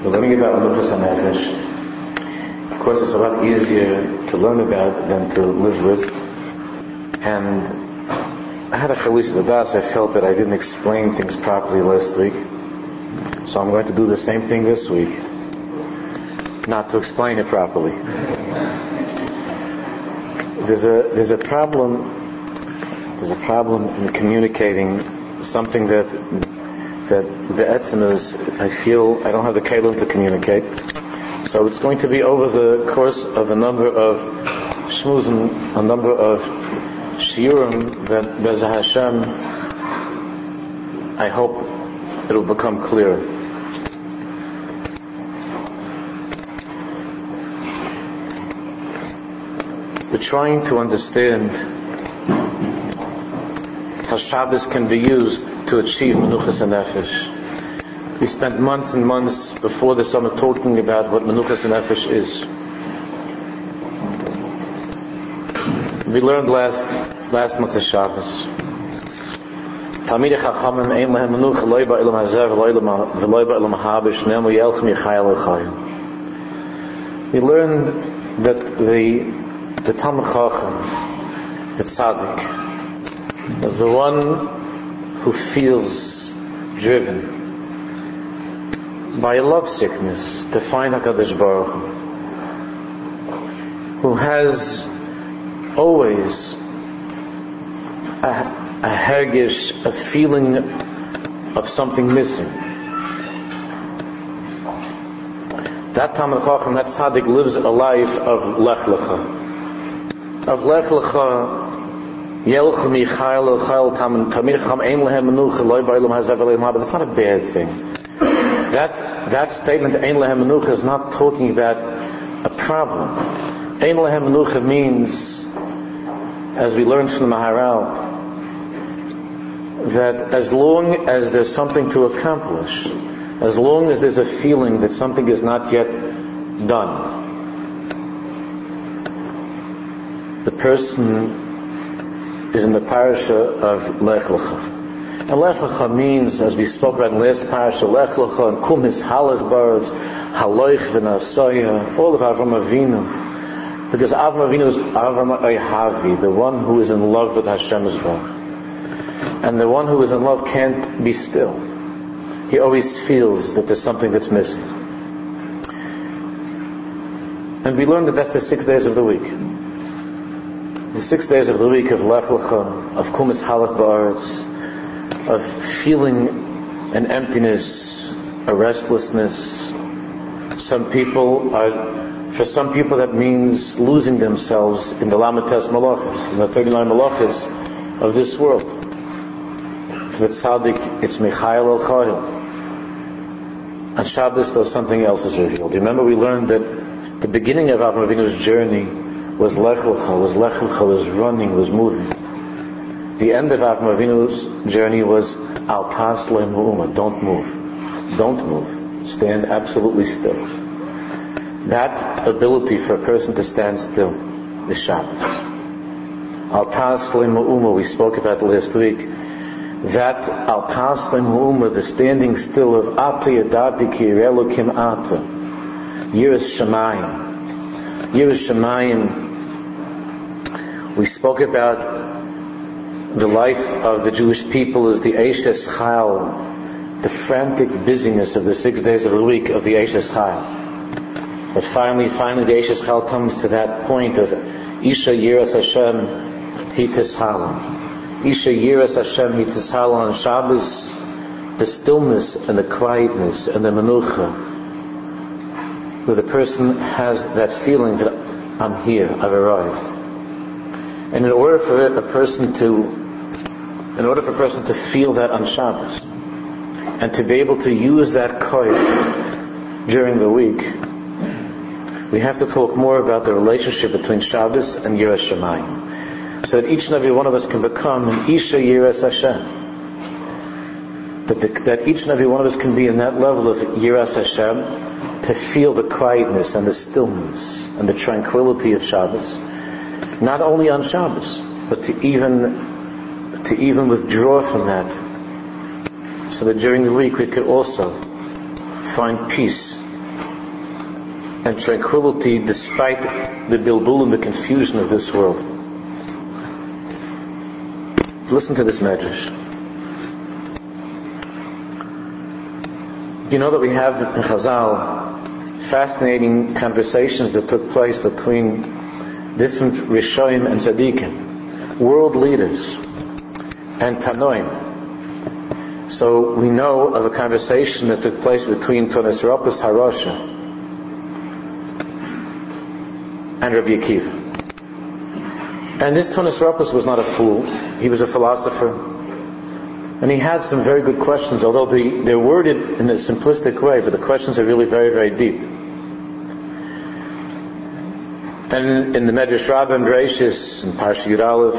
We're learning about Menuchas HaNefesh. Of course, it's a lot easier to learn about than to live with. And I had a Chalisas Adas. I felt that I didn't explain things properly last week. So I'm going to do the same thing this week. Not to explain it properly. There's a problem in communicating something that the etzem is, I feel I don't have the kelim to communicate. So it's going to be over the course of a number of shmuzim, a number of shiurim that Be'ezras Hashem, I hope it'll become clearer. We're trying to understand how Shabbos can be used to achieve Menuchas HaNefesh. We spent months and months before the summer talking about what Menuchas HaNefesh is. We learned last month of Shabbos. Talmidei Chachamim ein lehem menucha lo ba'olam hazeh v'lo ba'olam haba shneim yelchem yechayil l'chayil. We learned that the Talmid Chacham, the Tzaddik, the one who feels driven by a love sickness to find HaKadosh Baruch Hu, who has always a hergish, a feeling of something missing. That Talmid Chacham, that Tzaddik, lives a life of Lech Lecha. Of Lech Lecha, Yelchem Yichayil L'chayil Talmidei Chacham ein lehem menucha lo ba'olam hazeh v'lo ba'olam haba. That's not a bad thing. That statement, ein lehem menucha, is not talking about a problem. Ein lehem menucha means, as we learned from the Maharal, that as long as there's something to accomplish, as long as there's a feeling that something is not yet done, the person is in the parasha of Lech Lecha. And Lech Lecha means, as we spoke about in the last parasha, Lech Lecha and Kum His Halach Baratz, Haloich V'Nasoya, all of Avram Avinu. Because Avram Avinu is Avram Ohavi, the one who is in love with Hashem's Baruch. And the one who is in love can't be still. He always feels that there's something that's missing. And we learned that that's the 6 days of the week. The 6 days of the week of Lech Lecha, of Kumas Halach Ba'aretz, of feeling an emptiness, a restlessness. For some people that means losing themselves in the Lamites Malachas, in the 39 Malachas of this world. For the Tzaddik, it's Michayil L'chayil. On Shabbos, though, something else is revealed. Remember, we learned that the beginning of Avram Avinu's journey was Lech Lecha, was running, was moving. The end of Avram Avinu's journey was Al Tas Le'Mu'uma, don't move. Don't move. Stand absolutely still. That ability for a person to stand still is Shabbos. Al Tas Le'Mu'uma, we spoke about last week. That Al Tas Le'Mu'uma, the standing still of Ata Yadati Ki Elokim Ata, Yiras Shamayim. Yiras Shamayim, we spoke about the life of the Jewish people as the Eishes Chayil, the frantic busyness of the 6 days of the week of the Eishes Chayil. But finally the Eishes Chayil comes to that point of Isha Yiras Hashem Hitishalan. Isha Yiras Hashem Hitishalan. On Shabbos, the stillness and the quietness and the menucha, where the person has that feeling that I'm here, I've arrived. And in order for a person to feel that on Shabbos, and to be able to use that koyach during the week, we have to talk more about the relationship between Shabbos and Yiras Shamayim, so that each and every one of us can become an Isha Yiras Hashem. That each and every one of us can be in that level of Yiras Hashem, to feel the quietness and the stillness and the tranquility of Shabbos. Not only on Shabbos, but to even withdraw from that, so that during the week we could also find peace and tranquility despite the bilbul and the confusion of this world. Listen to this medrash. You know that we have in Chazal fascinating conversations that took place between different Rishonim and Tzaddikim, world leaders, and Tanoim. So we know of a conversation that took place between Tonas Ropus Harosha and Rabbi Akiva. And this Tonas Ropus was not a fool. He was a philosopher. And he had some very good questions, although they're worded in a simplistic way, but the questions are really very, very deep. And in the Medrash Rabbah and Bereishis, in Parsha Yud Aleph,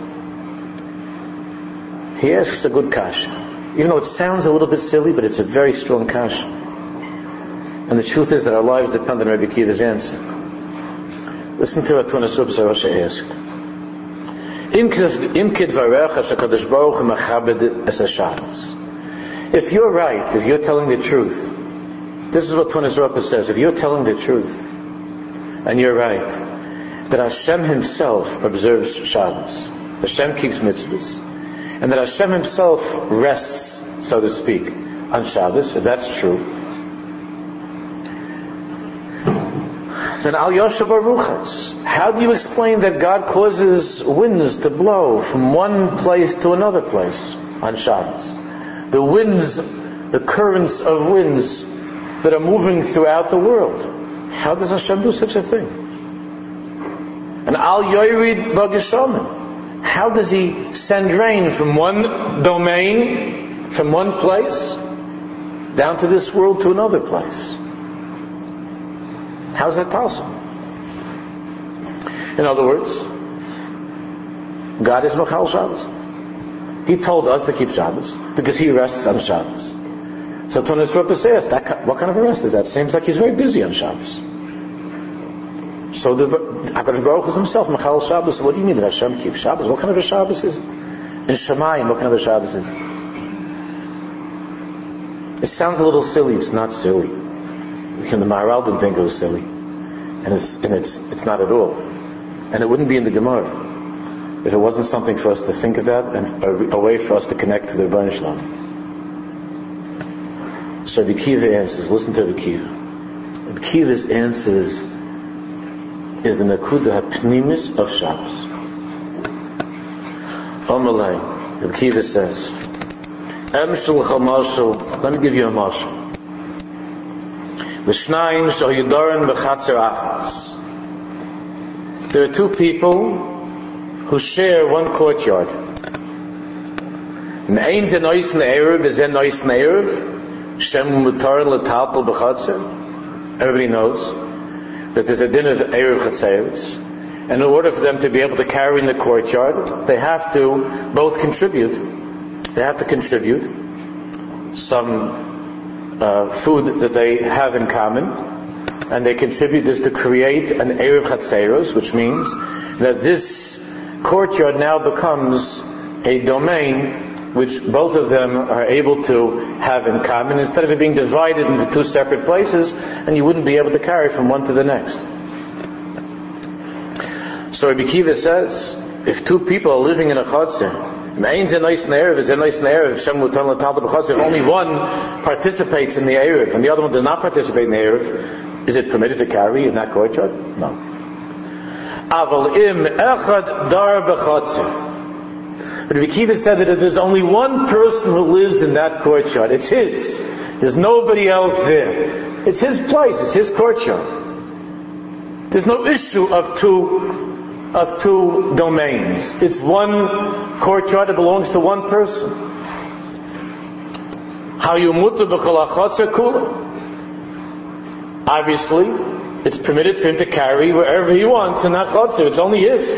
he asks a good kasha. Even though it sounds a little bit silly, but it's a very strong kasha. And the truth is that our lives depend on Rabbi Akiva's answer. Listen to what Tonas Ropus Harosha asked. If you're right, if you're telling the truth, this is what Tonas Ropus says, if you're telling the truth, and you're right, that Hashem Himself observes Shabbos, Hashem keeps mitzvahs, and that Hashem Himself rests, so to speak, on Shabbos, if that's true, then Al Yosha Baruchas, how do you explain that God causes winds to blow from one place to another place on Shabbos? The winds, the currents of winds that are moving throughout the world. How does Hashem do such a thing? And Al Yorid Bageshamim, how does He send rain from one domain, from one place, down to this world to another place? How is that possible? In other words, God is Machal Shabbos. He told us to keep Shabbos because He rests on Shabbos. So Tonas Ropus asked, what kind of a rest is that? Seems like He's very busy on Shabbos. So the HaKadosh Baruch Hu is Himself Machal Shabbos. What do you mean that Hashem keeps Shabbos? What kind of a Shabbos is it? In Shemayim, what kind of a Shabbos is it? It sounds a little silly. It's not silly. The Maharal didn't think it was silly, and it's not at all, and it wouldn't be in the Gemara if it wasn't something for us to think about and a way for us to connect to the Rebbeinu Shalom. So Rabbi Akiva answers. Listen to Rabbi Akiva. Rabbi Akiva's answers is the Nakuda HaPnimis of Shabbos. Omalei, Rabbi Akiva says, let me give you a mashal. There are two people who share one courtyard. Everybody knows that there's a din of Erev Chatzeros, and in order for them to be able to carry in the courtyard, they have to both contribute. They have to contribute some food that they have in common, and they contribute this to create an Erev Chatzeros, which means that this courtyard now becomes a domain which both of them are able to have in common, instead of it being divided into two separate places, and you wouldn't be able to carry from one to the next. So Rabbi Akiva says, if two people are living in a Chatzer, if only one participates in the Erev and the other one does not participate in the Erev, is it permitted to carry in that courtyard? No. But Rabbi Akiva said that if there's only one person who lives in that courtyard, it's his. There's nobody else there. It's his place, it's his courtyard. There's no issue of two domains. It's one courtyard that belongs to one person. Obviously, it's permitted for him to carry wherever he wants in that chotzer. It's only his.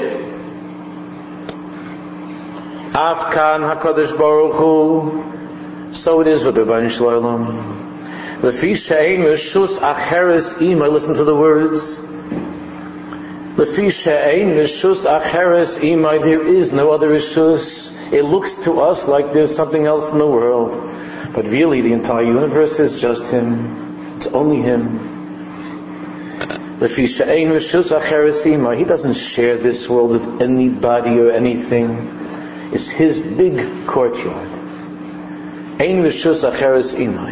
Afkan HaKadosh Baruch Hu. So it is with the Rebbeinu Shalom. Lefi she'ein reshus acheres ima. Listen to the words. Lefi she'ein reshus acheres ima. There is no other reshus. It looks to us like there's something else in the world, but really the entire universe is just Him. It's only Him. He doesn't share this world with anybody or anything. It's his big courtyard. Ein rishus acheres imai.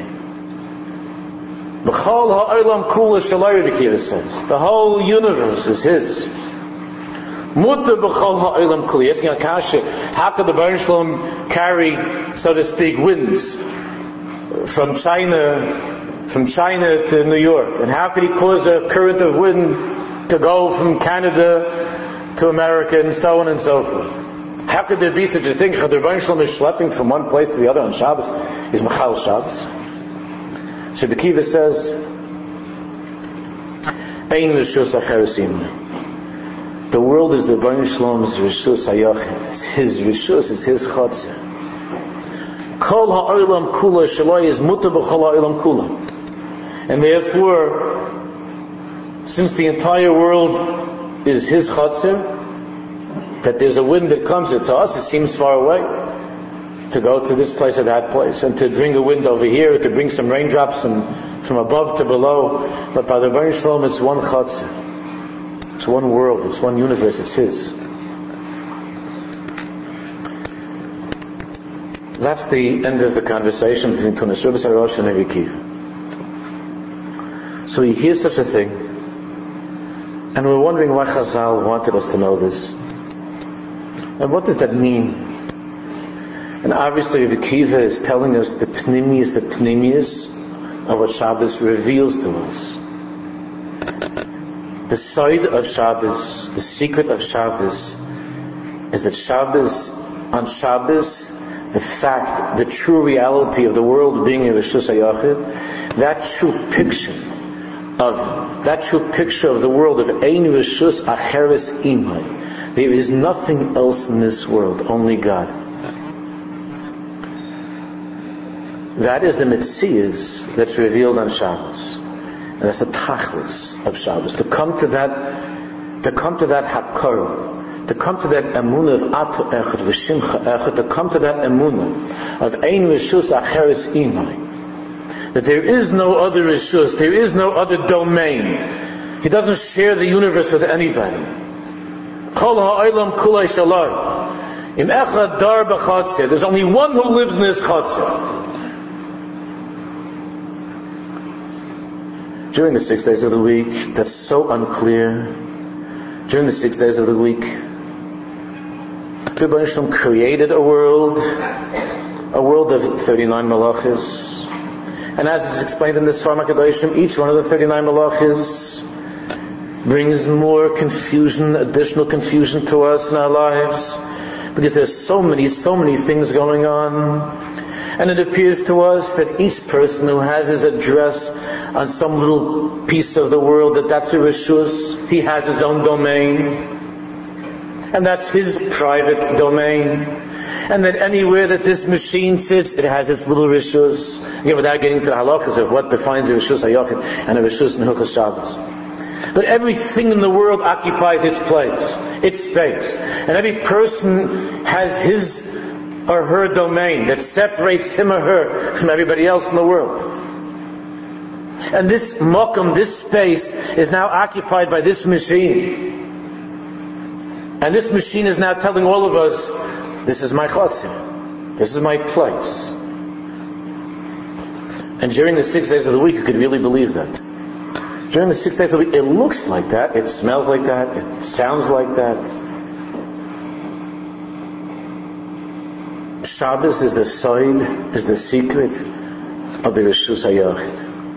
B'chol ha'olam kula shalai, Rebbe Akiva says. The whole universe is his. Mutter b'chol ha'olam kula. Asking Akasha, how could the Baruch Shalom carry, so to speak, winds from China to New York? And how could he cause a current of wind to go from Canada to America and so on and so forth? How could there be such a thing? The Baruch Shalom is schlepping from one place to the other on Shabbos. Is Machal Shabbos. So Rebbe Akiva says, Ein rishus acheres imai. The world is the Baruch Shalom's rishus hayachid. It's his rishus, it's his chotzer. Kol ha'olam kula shaloi is mutar b'chol ha'olam kula. And therefore, since the entire world is his chotzer, that there's a wind that comes to us, it seems far away to go to this place or that place, and to bring a wind over here, to bring some raindrops from above to below. But by the Baruch Shalom, it's one chotzer. It's one world, it's one universe, it's his. That's the end of the conversation between Tunas Rebbe Sarosh and Rebbe Akiva. So we hear such a thing, and we're wondering why Chazal wanted us to know this. And what does that mean? And obviously Rebbe Akiva is telling us the pnimius of what Shabbos reveals to us. The side of Shabbos, the secret of Shabbos, is that on Shabbos, the fact, the true reality of the world being a Rishus HaYachid, that true picture of the world of Ein Rishus Acheres Imai. There is nothing else in this world, only God. That is the Metzias that's revealed on Shabbos. And that's the Tachlis of Shabbos. To come to that Hakara, to come to that emunah of Ato Echad v'Shimcha Echad, to come to that emunah of Ein Rishus Acheres Imai, that there is no other Rishus, there is no other domain. He doesn't share the universe with anybody. Chol ha'olam kulei shalai. Im Echad dar b'chatzir. There's only one who lives in this chatzir. During the 6 days of the week, that's so unclear. During the 6 days of the week, the Baruch Shalom created a world of 39 malachis. And as is explained in the Sfarim HaKadoshim, each one of the 39 malachis brings more confusion, additional confusion to us in our lives, because there's so many things going on. And it appears to us that each person who has his address on some little piece of the world, that's a rishus, he has his own domain. And that's his private domain. And that anywhere that this machine sits, it has its little rishus. Again, without getting into the halachas of what defines a rishus hayachid and a rishus in Hilchos Shabbos. But everything in the world occupies its place, its space. And every person has his or her domain that separates him or her from everybody else in the world. And this mokum, this space, is now occupied by this machine. And this machine is now telling all of us, this is my chatzir, this is my place. And during the 6 days of the week, you could really believe that. During the 6 days of the week, it looks like that, it smells like that, it sounds like that. Shabbos is the side, is the secret of the Rishus HaYachid.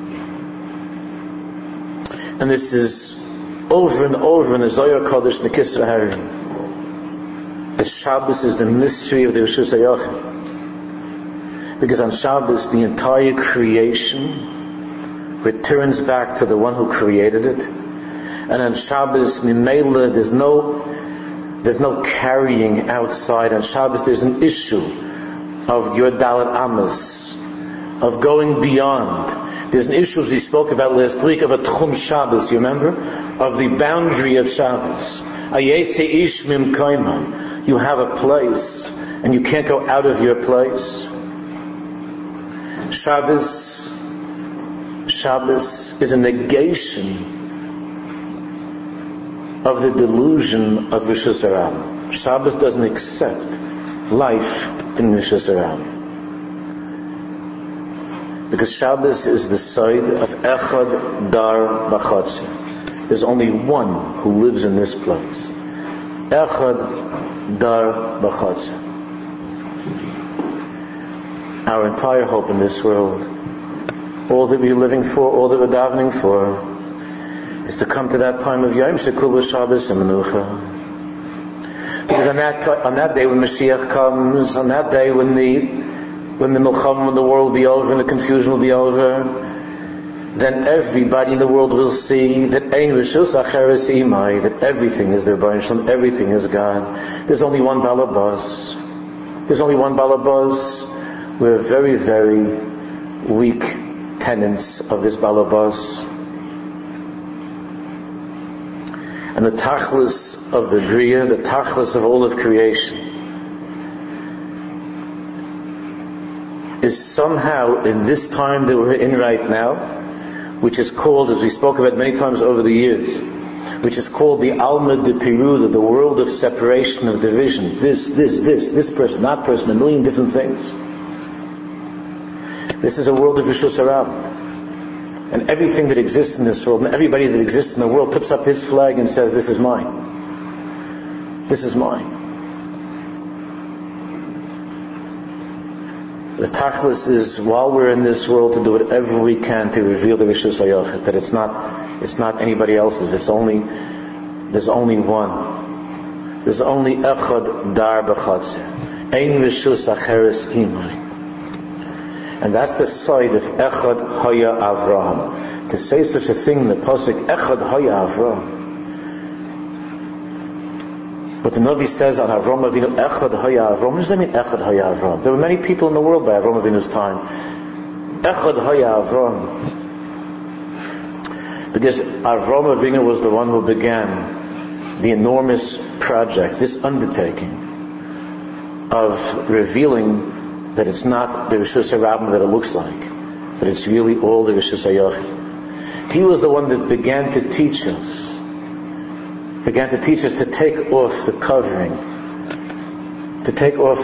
And this is over and over in the Zohar Kodesh, the Kisra Harim. The Shabbos is the mystery of the Rishus HaYachid. Because on Shabbos, the entire creation returns back to the one who created it. And on Shabbos, Mimela, there's no carrying outside. On Shabbos, there's an issue of your Dalet Amos, of going beyond. There's an issue, as we spoke about last week, of a Tchum Shabbos, you remember? Of the boundary of Shabbos. Ayese ish mim kaimai. You have a place, and you can't go out of your place. Shabbos is a negation of the delusion of Rishus Harabim. Shabbos doesn't accept life in Rishus Harabim. Because Shabbos is the side of Echad Dar B'Chotzer. There's only one who lives in this place. Echad Dar B'Chotzer. Our entire hope in this world, all that we're living for, all that we're davening for, is to come to that time of Yom Shekula Shabbos and Menucha. Because on that day when Mashiach comes, on that day when the Milcham, when the world will be over and the confusion will be over, then everybody in the world will see that Ein Rishus Acheres Imai, that everything is their Baruch Shalom, everything is God. There's only one Balabas. There's only one Balabas. We're very, very weak tenants of this Balabas. And the Tachlis of the Bria, the Tachlis of all of creation, is somehow in this time that we're in right now, which is called, as we spoke about many times over the years, which is called the Alma de Peruda, the world of separation, of division. This person, that person, a million different things. This is a world of Rishus Harabim. And everything that exists in this world, and everybody that exists in the world puts up his flag and says, this is mine. This is mine. The Tachlis is, while we're in this world, to do whatever we can to reveal the Rishus HaYochid, that it's not anybody else's, there's only one. There's only Echad Dar B'Chotzer. Ein Rishus Acheres Imai. And that's the side of Echad Haya Avraham. To say such a thing in the Pasuk, Echad Haya Avraham. But the Navi says on Avram Avinu, Echad Haya Avram. What does that mean, Echad Haya Avram? There were many people in the world by Avram Avinu's time. Echad Haya Avram. Because Avram Avinu was the one who began the enormous project, this undertaking of revealing that it's not the Rishus Harabim that it looks like, but it's really all the Rishus HaYochid. He was the one that began to teach us to take off the covering, of the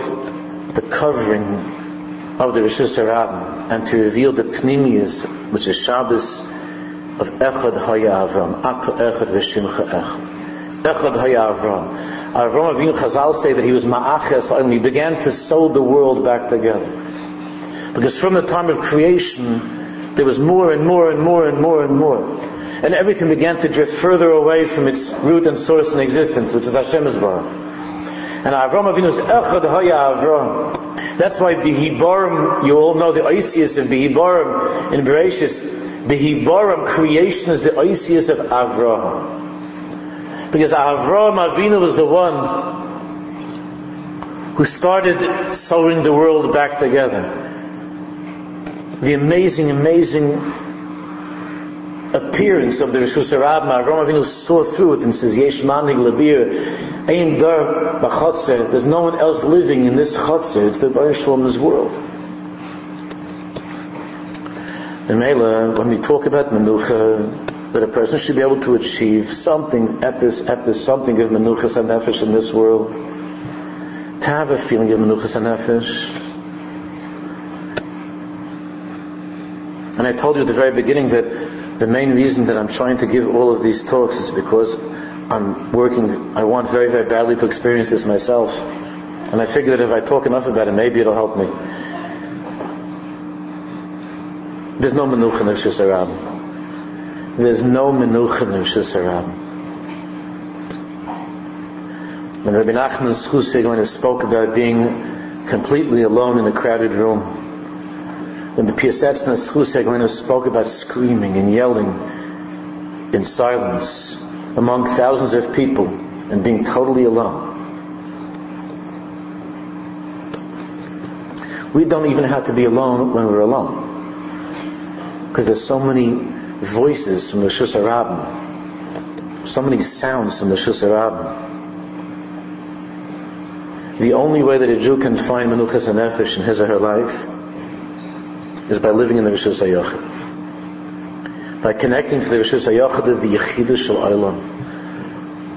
Rishus Harabim, and to reveal the Pnimiyus, which is Shabbos of Echad Haya Avram, Ato Echad V'Shimcha Echad. Echad Haya Avram. Avram Avinu, Chazal say that he was Ma'aches, and he began to sew the world back together. Because from the time of creation, there was more and more and more and more and more. And everything began to drift further away from its root and source in existence, which is Hashem Yisbarach. And Avram Avinu's Echad Haya Avram. That's why Behibarim, you all know the Oisius of Behibarim in Bereshis. Behibarim, creation, is the Oisius of Avraham. Because Avraham Avinu was the one who started sewing the world back together. The amazing appearance of the Rishus Harabim, Avraham Avinu saw through it and says, Yesh manig labir, ein dar b'chotzer. There's no one else living in this chotzer. It's the Baruch Shalom's world. And Mela, when we talk about Menucha, that a person should be able to achieve something, something of Menuchas HaNefesh in this world, to have a feeling of Menuchas HaNefesh. And I told you at the very beginning that the main reason that I'm trying to give all of these talks is because I want very, very badly to experience this myself. And I figure that if I talk enough about it, maybe it'll help me. There's no Menucha in Rishus Harabim. There's no Menucha in Rishus Harabim. When Rabbi Nachman Schuseglin spoke about being completely alone in a crowded room, when the Piasetzna Schuseglin spoke about screaming and yelling in silence among thousands of people and being totally alone, we don't even have to be alone when we're alone. Because there's so many voices from the Rishus Harabim, so many sounds from the Rishus Harabim. The only way that a Jew can find Menuchas HaNefesh in his or her life is by living in the Rishus HaYochid, by connecting to the Rishus HaYochid of the Yechidus Shel Olam,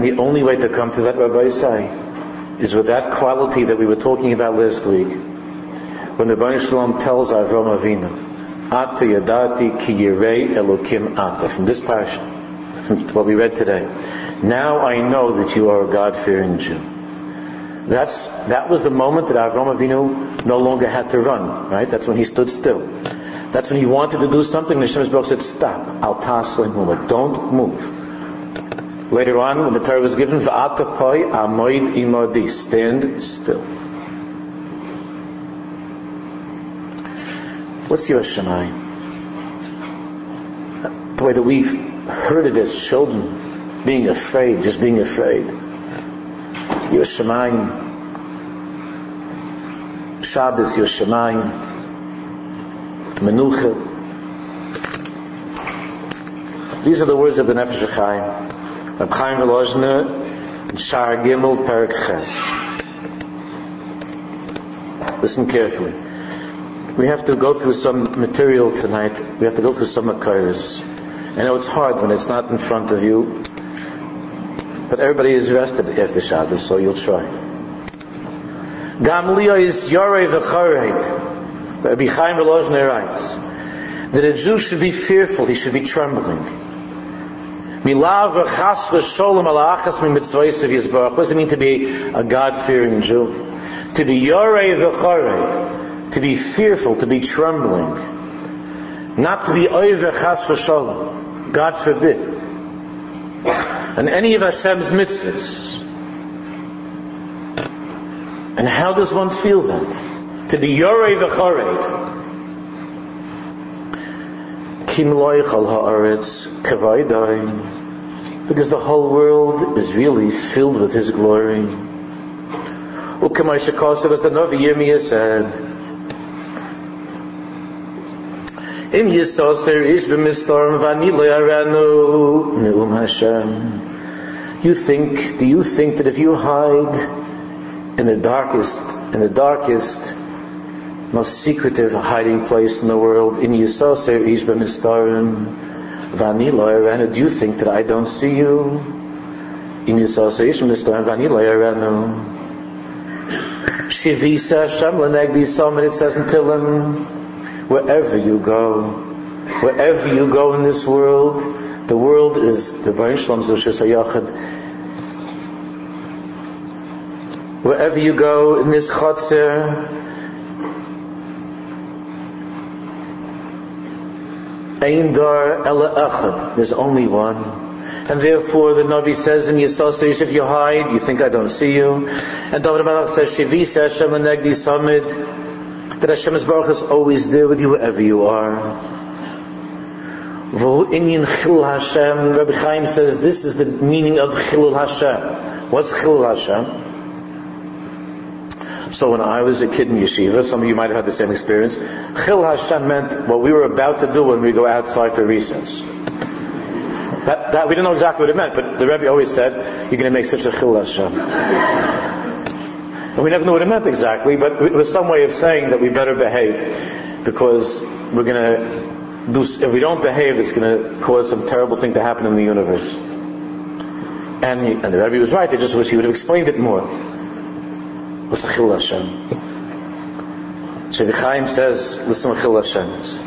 the only way to come to that, Rabbi Isai, is with that quality that we were talking about last week. When the Rebbeinu Shalom tells Avram Avinu, Ata yadati ki yirei Elokim ata, from this parasha, from what we read today. Now I know that you are a God-fearing Jew. That was the moment that Avram Avinu no longer had to run, right? That's when he stood still. That's when he wanted to do something, and Hashem Baruch said, stop, al tasle muma, don't move. Later on, when the Torah was given, v'ata poi amoid imodi, stand still. What's your Shemayim? The way that we've heard it as children, being afraid, just being afraid. Your Shemayim. Shabbos, your Shemayim. Menucha. These are the words of the Nefesh HaChaim. Reb Chaim Volozhiner, Shar Gimel, Perek Ches. Listen carefully. We have to go through some material tonight. We have to go through some Makairos. I know it's hard when it's not in front of you, but everybody is rested after Shabbos, so you'll try. Gamliya is Yorei v'Chareit. Rabbi Chaim Volozhiner writes that a Jew should be fearful, he should be trembling. Milav v'chas v'sholem ala achas mitzvayis Yisbarach. What does it mean to be a God-fearing Jew? To be Yorei v'Chareit, to be fearful, to be trembling, not to be oiver chas v'sholem. God forbid. And any of Hashem's mitzvahs. And how does one feel that? To be Yorei v'Chareit. Kim loich al ha'aretz kavaydai. Because the whole world is really filled with His glory. Ukamay shekosel, as the Navi Yirmiyah said, Im yisoser ish b'mistorm v'ani lo yaranu ne'um Hashem. Do you think that if you hide in the darkest, most secretive hiding place in the world, in Yisoser ish b'mistorm v'ani lo yaranu, do you think that I don't see you? Im yisoser ish b'mistorm v'ani lo yaranu. Shivisa Hashem l'negdi Yisrael, it says in Tehillim, wherever you go in this world, the world is the Rebbeinu Shalom Zushas HaYachad. Wherever you go in this Chotzer, Ein Dar Ela Echad, there's only one. And therefore the Navi says in Yisoseish, if you hide, you think I don't see you. And David HaMelech says, Shivisa Hashem l'negdi Samid, that Hashem Baruch is always there with you wherever you are. V'hu inyan Chilul Hashem. Rabbi Chaim says this is the meaning of Chilul Hashem. What's Chilul Hashem? So when I was a kid in yeshiva, some of you might have had the same experience. Chilul Hashem meant what we were about to do when we go outside for recess. That we didn't know exactly what it meant, but the Rebbe always said, you're going to make such a Chilul Hashem. And we never knew what it meant exactly, but it was some way of saying that we better behave, because we're going to do, if we don't behave, it's going to cause some terrible thing to happen in the universe. And the Rebbe was right, I just wish he would have explained it more. What's a Chilul Hashem? Rabbi Chaim says, listen what Chilul Hashem is.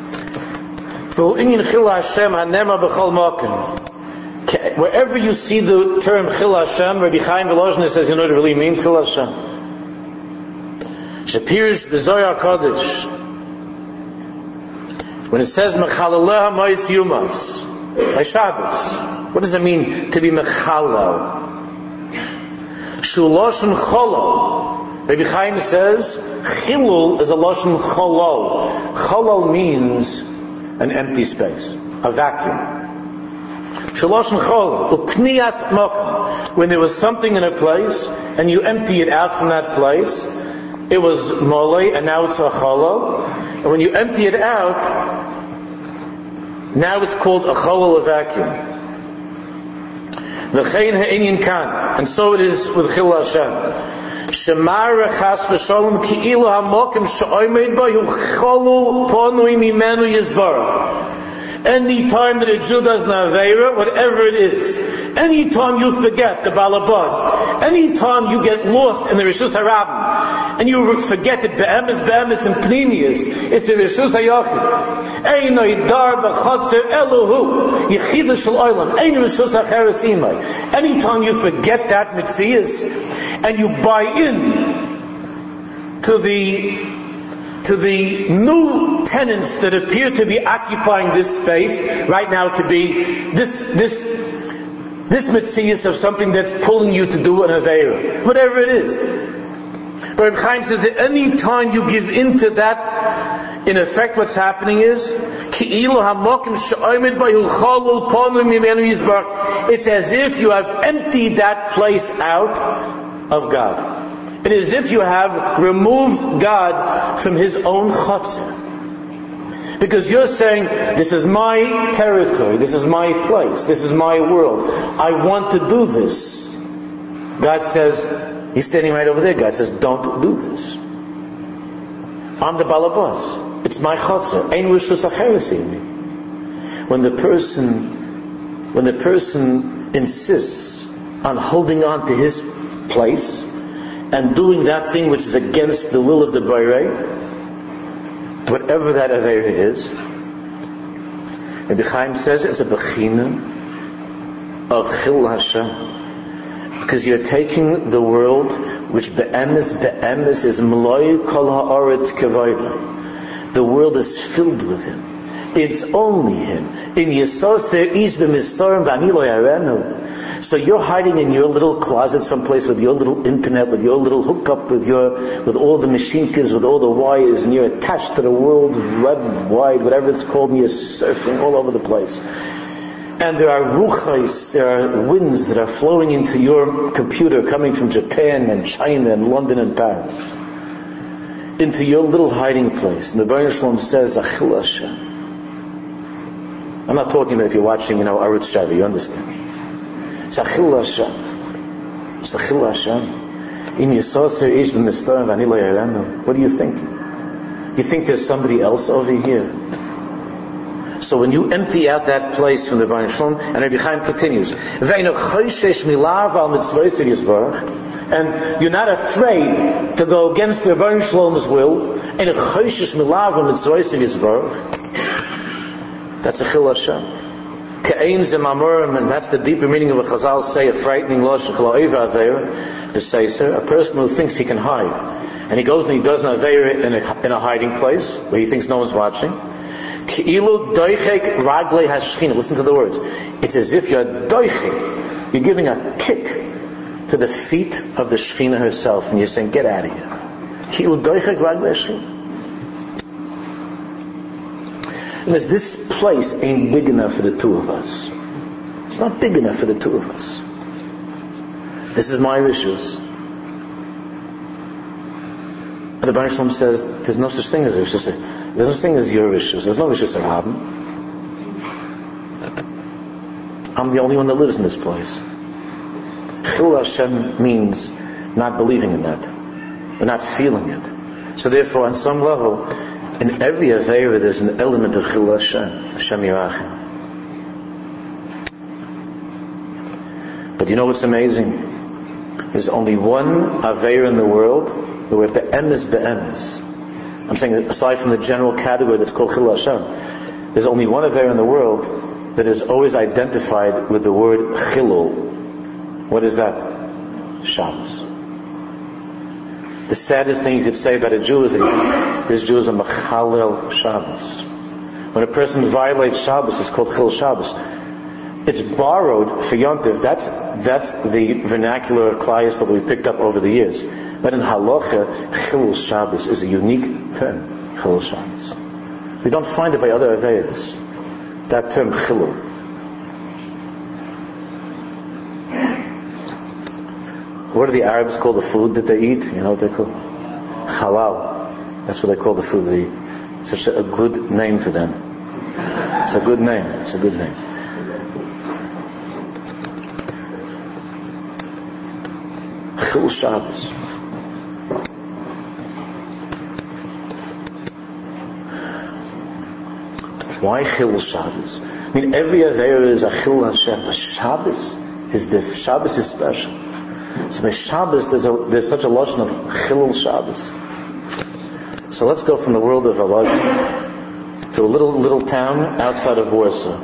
Wherever you see the term Chilul Hashem, Rabbi Chaim Volozhiner says, you know what it really means, Chilul Hashem? Shapirish b'Zohar Kodesh. When it says Mechalaleha Mois Yumas, by Shabbos, what does it mean to be Mechalal? Shu Loshen Cholol. Rabbi Chaim says, Chilul is a Loshen Cholol. Cholol means an empty space, a vacuum. When there was something in a place and you empty it out from that place, it was molei and now it's a cholol. And when you empty it out, now it's called a cholol, a vacuum. And so it is with Chilul Hashem. Shemar chas v'sholem ki'ilu hamokim she'omed bo hu cholol ponui mimenu yizbarach. Any time that a Jew does an Aveira, whatever it is, any time you forget the Balabas, any time you get lost in the Rishus HaRabim, and you forget that Be'emes and Pnimius, it's the Rishus HaYachid. Einoi dar b'chotzer Elohu, Yechidah shel Olam, Ein Rishus HaCheres Imai. Anytime you forget that Metzias, and you buy in to the new tenants that appear to be occupying this space. Right now it could be this metzias of something that's pulling you to do an aveira, whatever it is. But Reb Chaim says that any time you give into that, in effect what's happening is it's as if you have emptied that place out of God. It is as if you have removed God from His own chutzner. Because you're saying, this is my territory, this is my place, this is my world. I want to do this. God says, He's standing right over there. God says, don't do this. I'm the balabas. It's my chutzner. Ein rishus acheres imi. When the person insists on holding on to his place, and doing that thing which is against the will of the Bayrei, whatever that Aveira is, Rabbi Chaim says it's a bechina of Chil Hashem. Because you're taking the world, which be'emes is Mloi Kol Ha'aretz Kevayda. The world is filled with Him. It's only Him. In Yesoseh Ish B'Mistorim V'Ani Lo Yarenu. So you're hiding in your little closet someplace with your little internet, with your little hookup, with all the machinkas, with all the wires, and you're attached to the world web wide, whatever it's called, and you're surfing all over the place. And there are ruchais, there are winds that are flowing into your computer coming from Japan and China and London and Paris. Into your little hiding place. And the Baruch Shalom says, Achil Hashem. I'm not talking about if you're watching, Arutz Sheva, you understand. It's Achil Hashem. It's Achil Hashem. Im Yisoseh Ish B'Mistorim V'Ani Lo Yarenu. What are you thinking? You think there's somebody else over here? So when you empty out that place from the Baruch Shalom, and Rabbi Chaim continues, and you're not afraid to go against the Baruch Shalom's will, and that's a Chil Hashem. And that's the deeper meaning of what Chazal say, a frightening lashon the Seiser, a person who thinks he can hide. And he goes and he does an Aveira in a hiding place, where he thinks no one's watching. Listen to the words. It's as if you're doichek, you're giving a kick to the feet of the Shechina herself, and you're saying, get out of here. Because this place ain't big enough for the two of us. It's not big enough for the two of us. This is my wishes. And the Baruch Shalom says, there's no such thing as a wishes. There's no such thing as your wishes. There's no wishes to haben. I'm the only one that lives in this place. Chil Hashem means not believing in that. Or not feeling it. So therefore, on some level, in every Aveira there's an element of Chil Hashem. Hashem Yirachim. But you know what's amazing? There's only one Aveira in the world, the word be'emes. I'm saying that aside from the general category that's called Chil Hashem, there's only one Aveira in the world that is always identified with the word Chilul. What is that? Shabbos. The saddest thing you could say about a Jew is that this Jew is a Mechalel Shabbos. When a person violates Shabbos, it's called Chil Shabbos. It's borrowed for Yom Tov. That's the vernacular of Klai Yisrael that we picked up over the years. But in Halacha, Chilul Shabbos is a unique term. Chilul Shabbos. We don't find it by other Aveiros. That term Chilul. What do the Arabs call the food that they eat? You know what they call? Halal. That's what they call the food they eat. It's such a good name for them. It's a good name. It's a good name. Chil Shabbos. Why Chilul Shabbos? I mean, every Aveira is a Chilul Hashem, but Shabbos is different. Shabbos is special. So by Shabbos, there's such a lashon of Chilul Shabbos. So let's go from the world of Volozhin to a little town outside of Warsaw.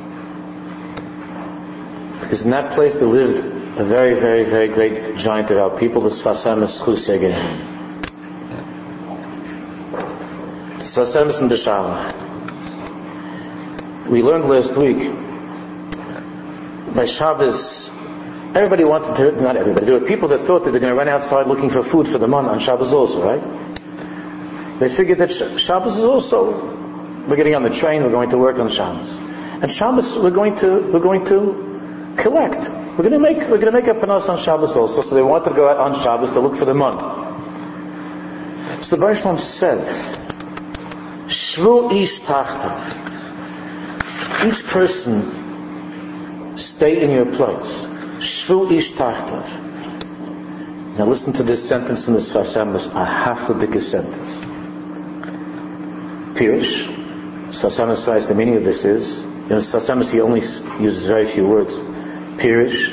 Because in that place there lived a very, very, very great giant of our people, the Sfas Emes Chus Yegenim. The Sfas Emes in Beshalach. We learned last week, by Shabbos, everybody wanted to, not everybody, there were people that thought that they're going to run outside looking for food for the man on Shabbos also, right? They figured that Shabbos is also, we're getting on the train, we're going to work on Shabbos. And Shabbos, we're going to collect. We're going to make a panos on Shabbos also. So they wanted to go out on Shabbos to look for the month. So the Baruch Shalom said, Shvu ish tachtav. Each person stay in your place. Shvu ish tachtav. Now listen to this sentence in the Sfas Emes, a half a dikah sentence. Pirish. Sfas Emes says the meaning of this is, in Sfas Emes he only uses very few words. Pirish.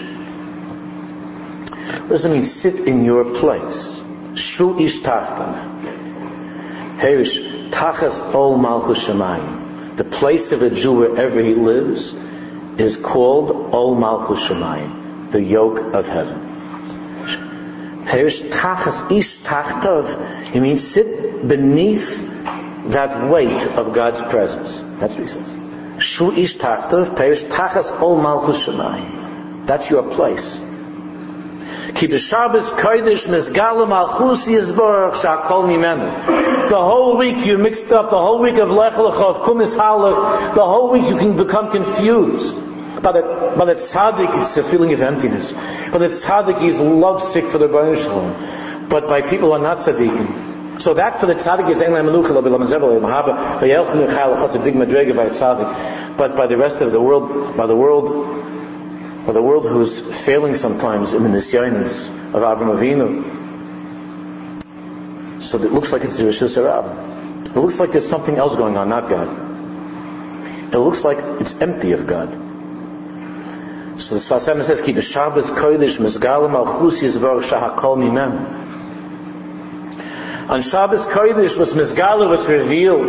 What does it mean? Sit in your place. Shvu ish tachtav. Pirish. Tachas ol malchus shamayim. The place of a Jew wherever he lives is called ol malchus shamayim, the yoke of heaven. Pirish tachas ish tachtav. It means sit beneath that weight of God's presence. That's what he says. Shvu ish tachtav. Pirish tachas ol malchus shamayim. That's your place. Ki b'Shabbos kodesh mizgala malchus yizborach shakol mimenu. The whole week you mixed up. The whole week of Lech Lecha, of Kumis Halach. The whole week you can become confused. By the tzaddik, it's a feeling of emptiness. By the tzaddik, he's lovesick for the Baruch Shalom. But by people who are not tzaddikim. So that for the tzaddik is Ein Menucha Lo B'Lam Zevel Lo Mahaba V'Yelchim Yechal. It's a big madrega by the tzaddik. But by the rest of the world, by the world who's failing sometimes in the nisyanis of Avram Avinu, so it looks like it's the Rishus Harab. It looks like there's something else going on, not God. It looks like it's empty of God. So the Sfas Emes says, Ki b'Shabbos kodesh mizgala malchus yizborach shahakol mimenu. On Shabbos kodesh, what's mizgala, what's revealed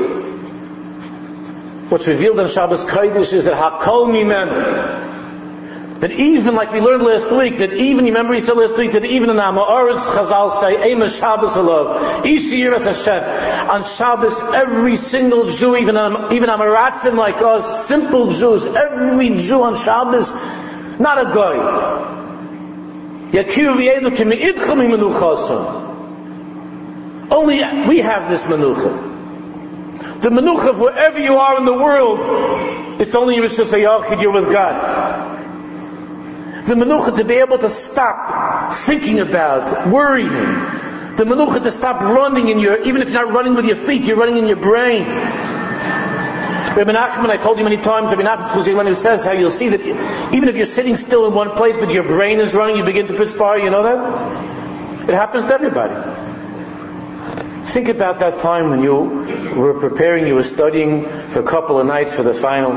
on Shabbos kodesh is that hakol mimenu. That even, like we learned last week, that even, you remember he said last week, that even in Amoritz Chazal say, Eima Shabbos Alav, Ishi Yiras Hashem. On Shabbos, every single Jew, even Amoratzim like us, simple Jews, every Jew on Shabbos, not a guy. Yakiru v'yedu ki me'idcha mi menuchasa. Only we have this menucha. The menucha of wherever you are in the world, it's only Rishus HaYachid, you're with God. The menucha to be able to stop thinking about, worrying. The menucha to stop running even if you're not running with your feet, you're running in your brain. Rabbi Nachman, I told you many times, Rabbi Nachman who says how you'll see that even if you're sitting still in one place but your brain is running, you begin to perspire, you know that? It happens to everybody. Think about that time when you were preparing, you were studying for a couple of nights for the final,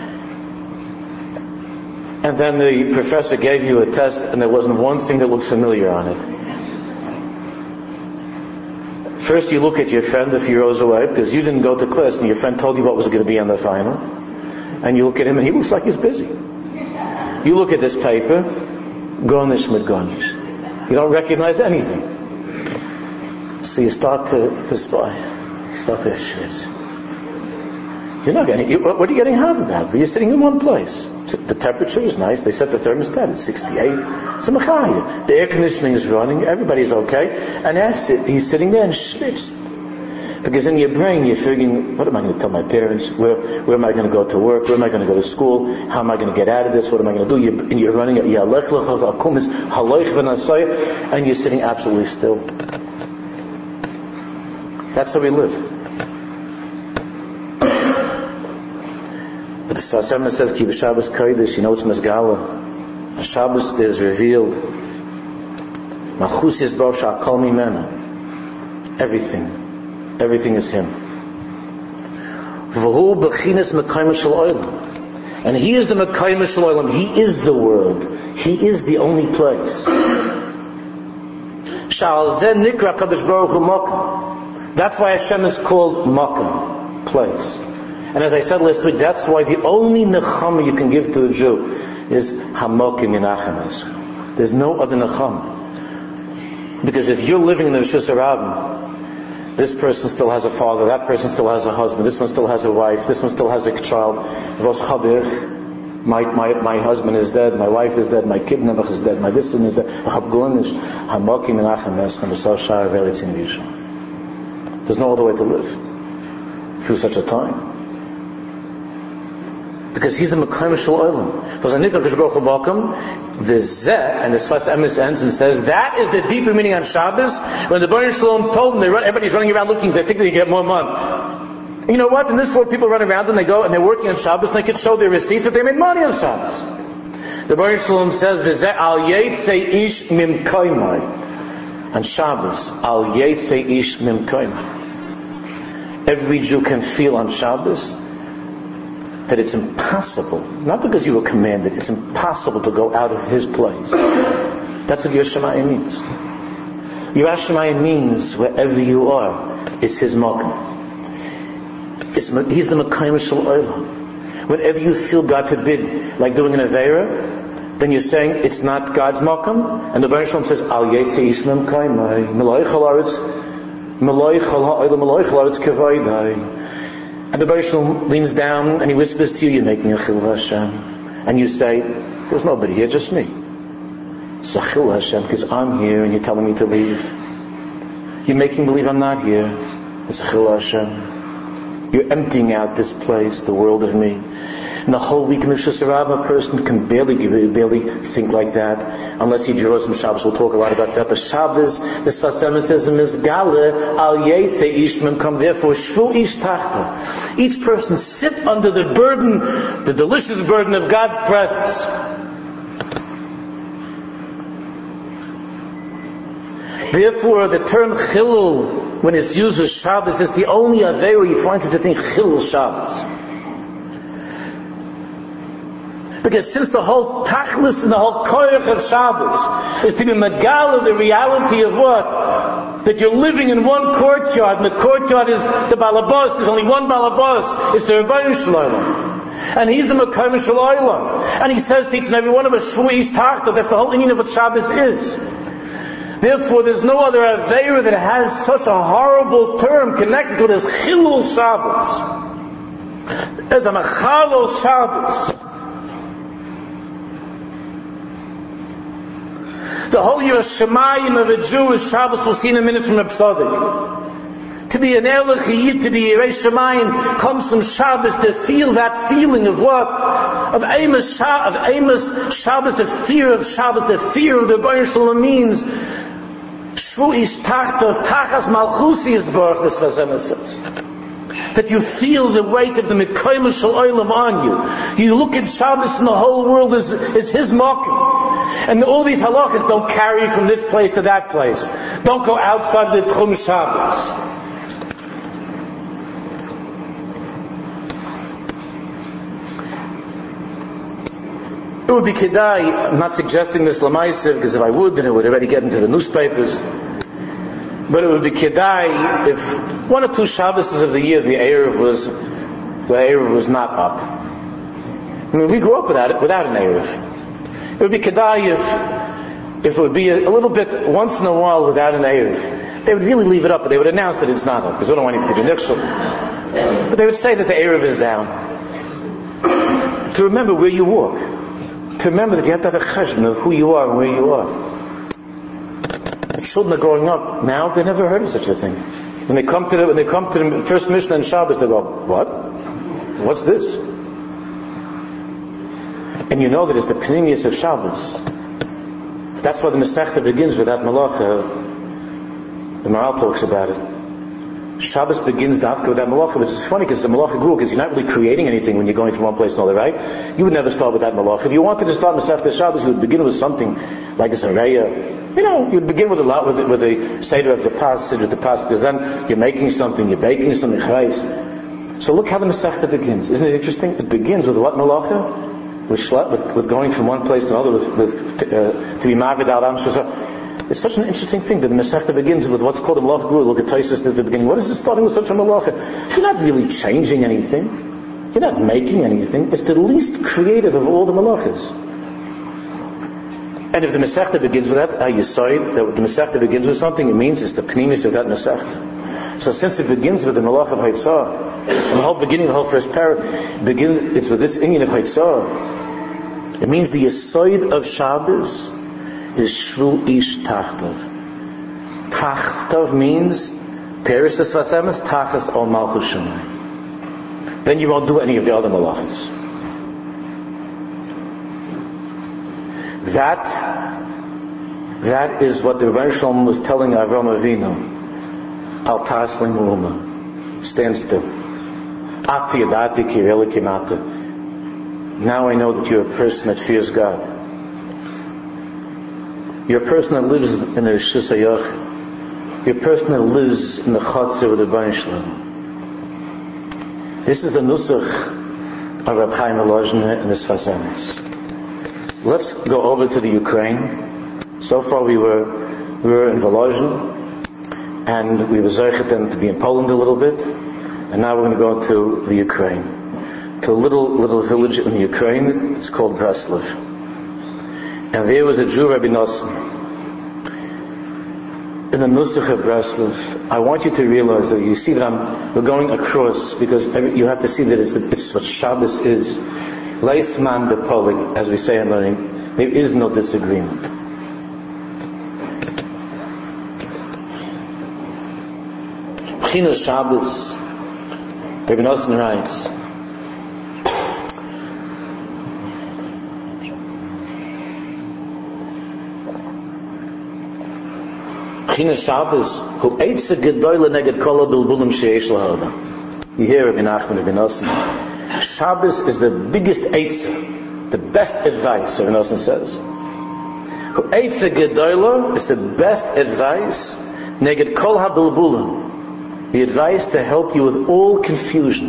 and then the professor gave you a test and there wasn't one thing that looked familiar on it. First you look at your friend if he rose away, because you didn't go to class and your friend told you what was going to be on the final. And you look at him and he looks like he's busy. You look at this paper, Gornish mit Gornish. You don't recognize anything. So you start to perspire. You start to schwitz. You're not getting, what are you getting hot about? You're sitting in one place. The temperature is nice. They set the thermostat at 68. It's a machaya. The air conditioning is running. Everybody's okay. And he's sitting there and schwitzt. Because in your brain you're figuring, what am I going to tell my parents? Where am I going to go to work? Where am I going to go to school? How am I going to get out of this? What am I going to do? And you're running, and you're sitting absolutely still. That's how we live. But the Sfas Emes says, Ki b'Shabbos kodesh, you know it's Mezgala. Shabbos is revealed. Malchus yizborach shakol mimenu. Everything is Him. V'hu b'chinas mekayim shel olam. And He is the mekayim shel olam. He is the world. He is the only place. Sha'al zeh nikra Kadosh Baruch Hu Makom. That's why Hashem is called Makom, place. And as I said last week, that's why the only nechama you can give to a Jew is Hamokim Yinachem Escha. There's no other nechama. Because if you're living in the Rishus HaRabim, this person still has a father, that person still has a husband, this one still has a wife, this one still has a child. Vos Chabich, my husband is dead, my wife is dead, my kid Nebuch is dead, my this one is dead. There's no other way to live through such a time. Because He's the Mekayim Shel Olam. And the Sfas Emes ends and says, that is the deeper meaning on Shabbos, when the Baruch Shalom told them, everybody's running around looking, they think they get more money. And you know what? In this world, people run around and they go and they're working on Shabbos and they can show their receipts that they made money on Shabbos. The Baruch Shalom says, V'zeh al yetzei ish mim koimai. On Shabbos, al yetzei ish mim koimai. Every Jew can feel on Shabbos that it's impossible, not because you were commanded, it's impossible to go out of His place. That's what Yiras Shamayim means. Yiras Shamayim means wherever you are, it's His Makom. He's the Mekayim Shel Olam. Whenever you feel, God forbid, like doing an Aveira, then you're saying it's not God's Makom, and the Baruch Shalom says, Al Yesei Ish Mem Kaimai, Meloich Al Aretz, Meloich Al Ha'olam, Meloich Al Aretz Kevaydai. And the Baruch Shalom leans down and He whispers to you, you're making a Chil Hashem. And you say, there's nobody here, just me. It's a Chil Hashem, because I'm here and you're telling me to leave. You're making believe I'm not here. It's a Chil Hashem. You're emptying out this place, the world of me. And the whole week in the Rishus HaRabim, a person can barely think like that, unless he draws some Shabbos. We'll talk a lot about that. But Shabbos, the Sfas Emes says, Mizgale al yetzei ish mimkom. Therefore, shvu ish tachtav. Each person sit under the burden, the delicious burden of God's presence. Therefore, the term chilul, when it's used with Shabbos, is the only aveira you find such a thing, chilul Shabbos. Because since the whole tachlis and the whole koyach of Shabbos is to be megala, the reality of what? That you're living in one courtyard, and the courtyard is the balabos, there's only one balabos, it's the Rebbeinu Shalom. And He's the Mekayim Shel Olam. And He says to each and every one of us, shvu ish tachtav, that's the whole meaning of what Shabbos is. Therefore, there's no other aveira that has such a horrible term connected to it as chilul Shabbos. As a mechalol Shabbos. The whole Yiras Shamayim of a Jew is Shabbos. We'll see in a minute from Reb Tzadok. To be an Erlich Yid, to be Yiras Shamayim, comes from Shabbos, to feel that feeling of what? Of Amos Shabbos, the fear of Shabbos, the fear of the Baruch Shalom means Shvu ish tachtav tachas malchusi is baruch, the Sfas Emes says. That you feel the weight of the Mekayim Shel Olam on you. You look at Shabbos and the whole world is His Makom. And all these halachas don't carry from this place to that place. Don't go outside the Tchum Shabbos. It would be kedai, I'm not suggesting this lamaisa, because if I would, then it would already get into the newspapers. But it would be kedai if 1 or 2 Shabbos of the year the Erev was not up. I mean, we grew up without an Erev. It would be kedai if it would be a little bit once in a while without an Erev. They would really leave it up, but they would announce that it's not up, because we don't want anything to be nichshel. But they would say that the Erev is down. To remember where you walk. To remember that you have to have a cheshbon of who you are and where you are. The children are growing up now, they never heard of such a thing. When they come to the first Mishnah in Shabbos, they go, what? What's this? And you know that it's the pnimius of Shabbos. That's why the Masechta begins with that malacha. The Maral talks about it. Shabbos begins dafka with that malacha, which is funny because it's a malacha gru, because you're not really creating anything when you're going from one place to another, right? You would never start with that malacha. If you wanted to start Masechta Shabbos, you would begin with something like a Zareya. You'd begin with a Seder of the Pas, because then you're making something, you're baking something, chayis. So look how the Masechta begins. Isn't it interesting? It begins with what malacha? With going from one place to another, to be mavid al Am Shazar. It's such an interesting thing that the Masechta begins with what's called a malacha guru. Look at Taisus at the beginning. What is it starting with such a malacha? You're not really changing anything. You're not making anything. It's the least creative of all the malachas. And if the Masechta begins with that, you saw it, that the Masechta begins with something, it means it's the pnimis of that Masechta. So since it begins with the Malach of Haitzah, and the whole beginning, the whole first paragraph, it's with this inyan of Haitzah. It means the Yisoid of Shabbos is Shvu Ish Tachtav. Tachtav means Perish the Svasemes, Tachas Ol Malchus Shamayim. Then you won't do any of the other Malachas. That is what the Rebbeinu Shalom was telling Avram Avinu. Al taslim uma. Stand still. Ati yadati kireli kimata. Now I know that you're a person that fears God. You're a person that lives in the Rishus HaYachid. You're a person that lives in the Chatzir with the Rebbeinu Shalom. This is the nusach of Reb Chaim Volozhin and the Sfas Emes. Let's go over to the Ukraine. So far we were in Volozhin, and we were zeichet them to be in Poland a little bit, and now we're going to go to the Ukraine, to a little village in the Ukraine. It's called Breslov, and there was a Jew, Rabbi Nosson. In the Nusach of Breslov, I want you to realize that you see that we're going across, because you have to see that it's what Shabbos is. Leisman de Polig, as we say in learning, there is no disagreement. Chinas Shabbos, Rabbi Nosson writes, Chinas Shabbos, who eitze gedoyle neged kol bilbulim sheyesh lahadam. You hear Rabbi Nachman, Rabbi Nosson. Shabbos is the biggest eitze, the best advice, Rabbi Nosson says. Who eitze gedoyle is the best advice, neged kol habilbulim. The advice to help you with all confusion.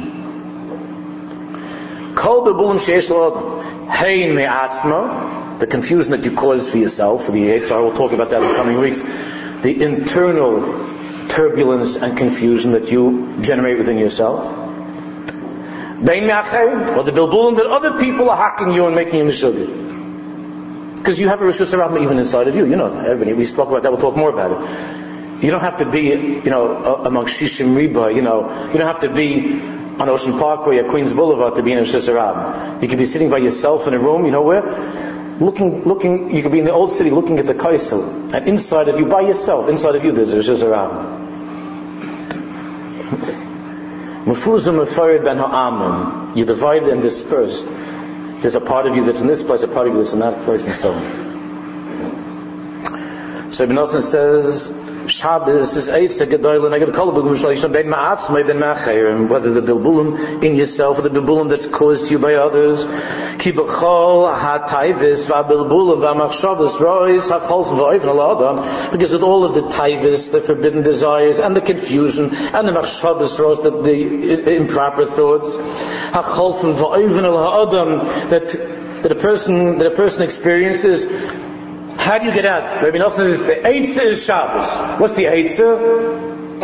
Kol bebulim sheyesh l'adam. Hein me'atzma, the confusion that you cause for yourself, for the Yitzhar, we'll talk about that in the coming weeks. The internal turbulence and confusion that you generate within yourself. Bein me'achein, or the bilbulim that other people are hacking you and making you mishugid. Because you have a Rishus HaRabim even inside of you. You know, everybody, we spoke about that, we'll talk more about it. You don't have to be, among Shishim Riba, you don't have to be on Ocean Parkway or Queens Boulevard to be in a Rishus HaRabim. You could be sitting by yourself in a room, where? Looking, you could be in the old city looking at the Kaisel, and inside of you, by yourself, inside of you, there's a Rishus HaRabim. Mufuzah Mefarid Ben Ha'amin, you're divided and dispersed. There's a part of you that's in this place, a part of you that's in that place, and so on. So Ibn Nosson says, Shabbos is eitz gedoyle neged kol bebulim shleishon bein ma'atzma ben ma'acher, whether the bilbulim in yourself or the bilbulim that's caused to you by others. Ki b'chol ha'tayvis va'bilbulim va'machshavos rois ha'cholz v'oivn al'adam, because with all of the tayvis, the forbidden desires, and the confusion, and the machshavos rois, the improper thoughts, ha'cholz v'oivn al'adam, that a person experiences. How do you get out? Rabbi Nosson says the Eitzah is Shabbos. What's the Eitzah?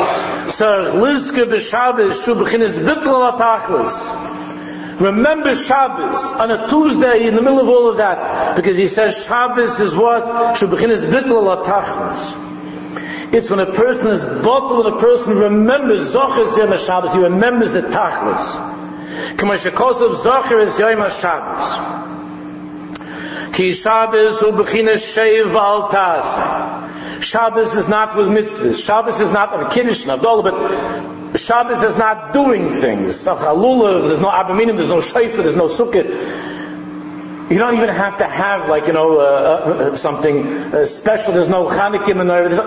Remember Shabbos on a Tuesday in the middle of all of that, because he says Shabbos is what? It's when a person is bottled, when a person remembers Zochar Yom Shabbos, he remembers the Tachlis. K'may shekosov Zochar is Yom Shabbos. Ki Shabbos u b'chinas sheiv al tas. Shabbos is not with mitzvahs. Shabbos is not on Kiddush and Avdallah, but Shabbos is not doing things. There's no chalulav, there's no abaminim, there's no shayfa, there's no sukkah. You don't even have to have something special. There's no Chanukah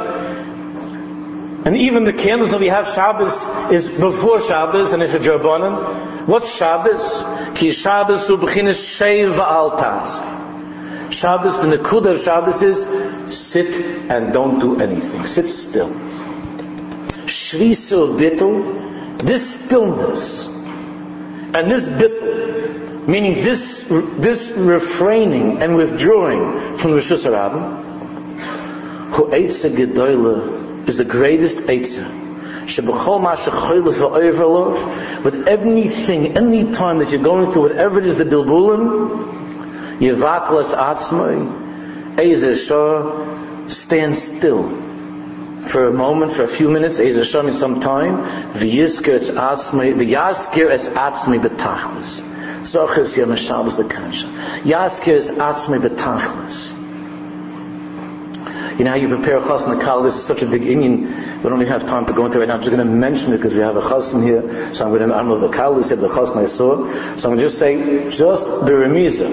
and even the candles that we have Shabbos is before Shabbos, and it's a Drabanan. What's Shabbos? Ki Shabbos u b'chinas sheiv al tas. Shabbos, the Nekuda of Shabbos is sit and don't do anything. Sit still. Shvisa bittul, this stillness, And this bittul, meaning this refraining and withdrawing from Rishus HaRabim, who Eitzah Gedoyla is the greatest Eitzah. With anything, any time that you're going through, whatever it is, the bilbulim, Yevatlas Atzmai, Ezer Shah, stand still for a moment, for a few minutes. Ezer Shah means some time. V'yizker es Atzmai betachlis. Zoches Yom HaShabbos the Kansha. Yazker es Atzmai betachlis. You know how you prepare a chasna kala. This is such a big inyan. We don't even have time to go into it right now. I'm just going to mention it because we have a chasna here. So I don't know if the kala said the chasna I saw. So I'm going to just say, just beremiza.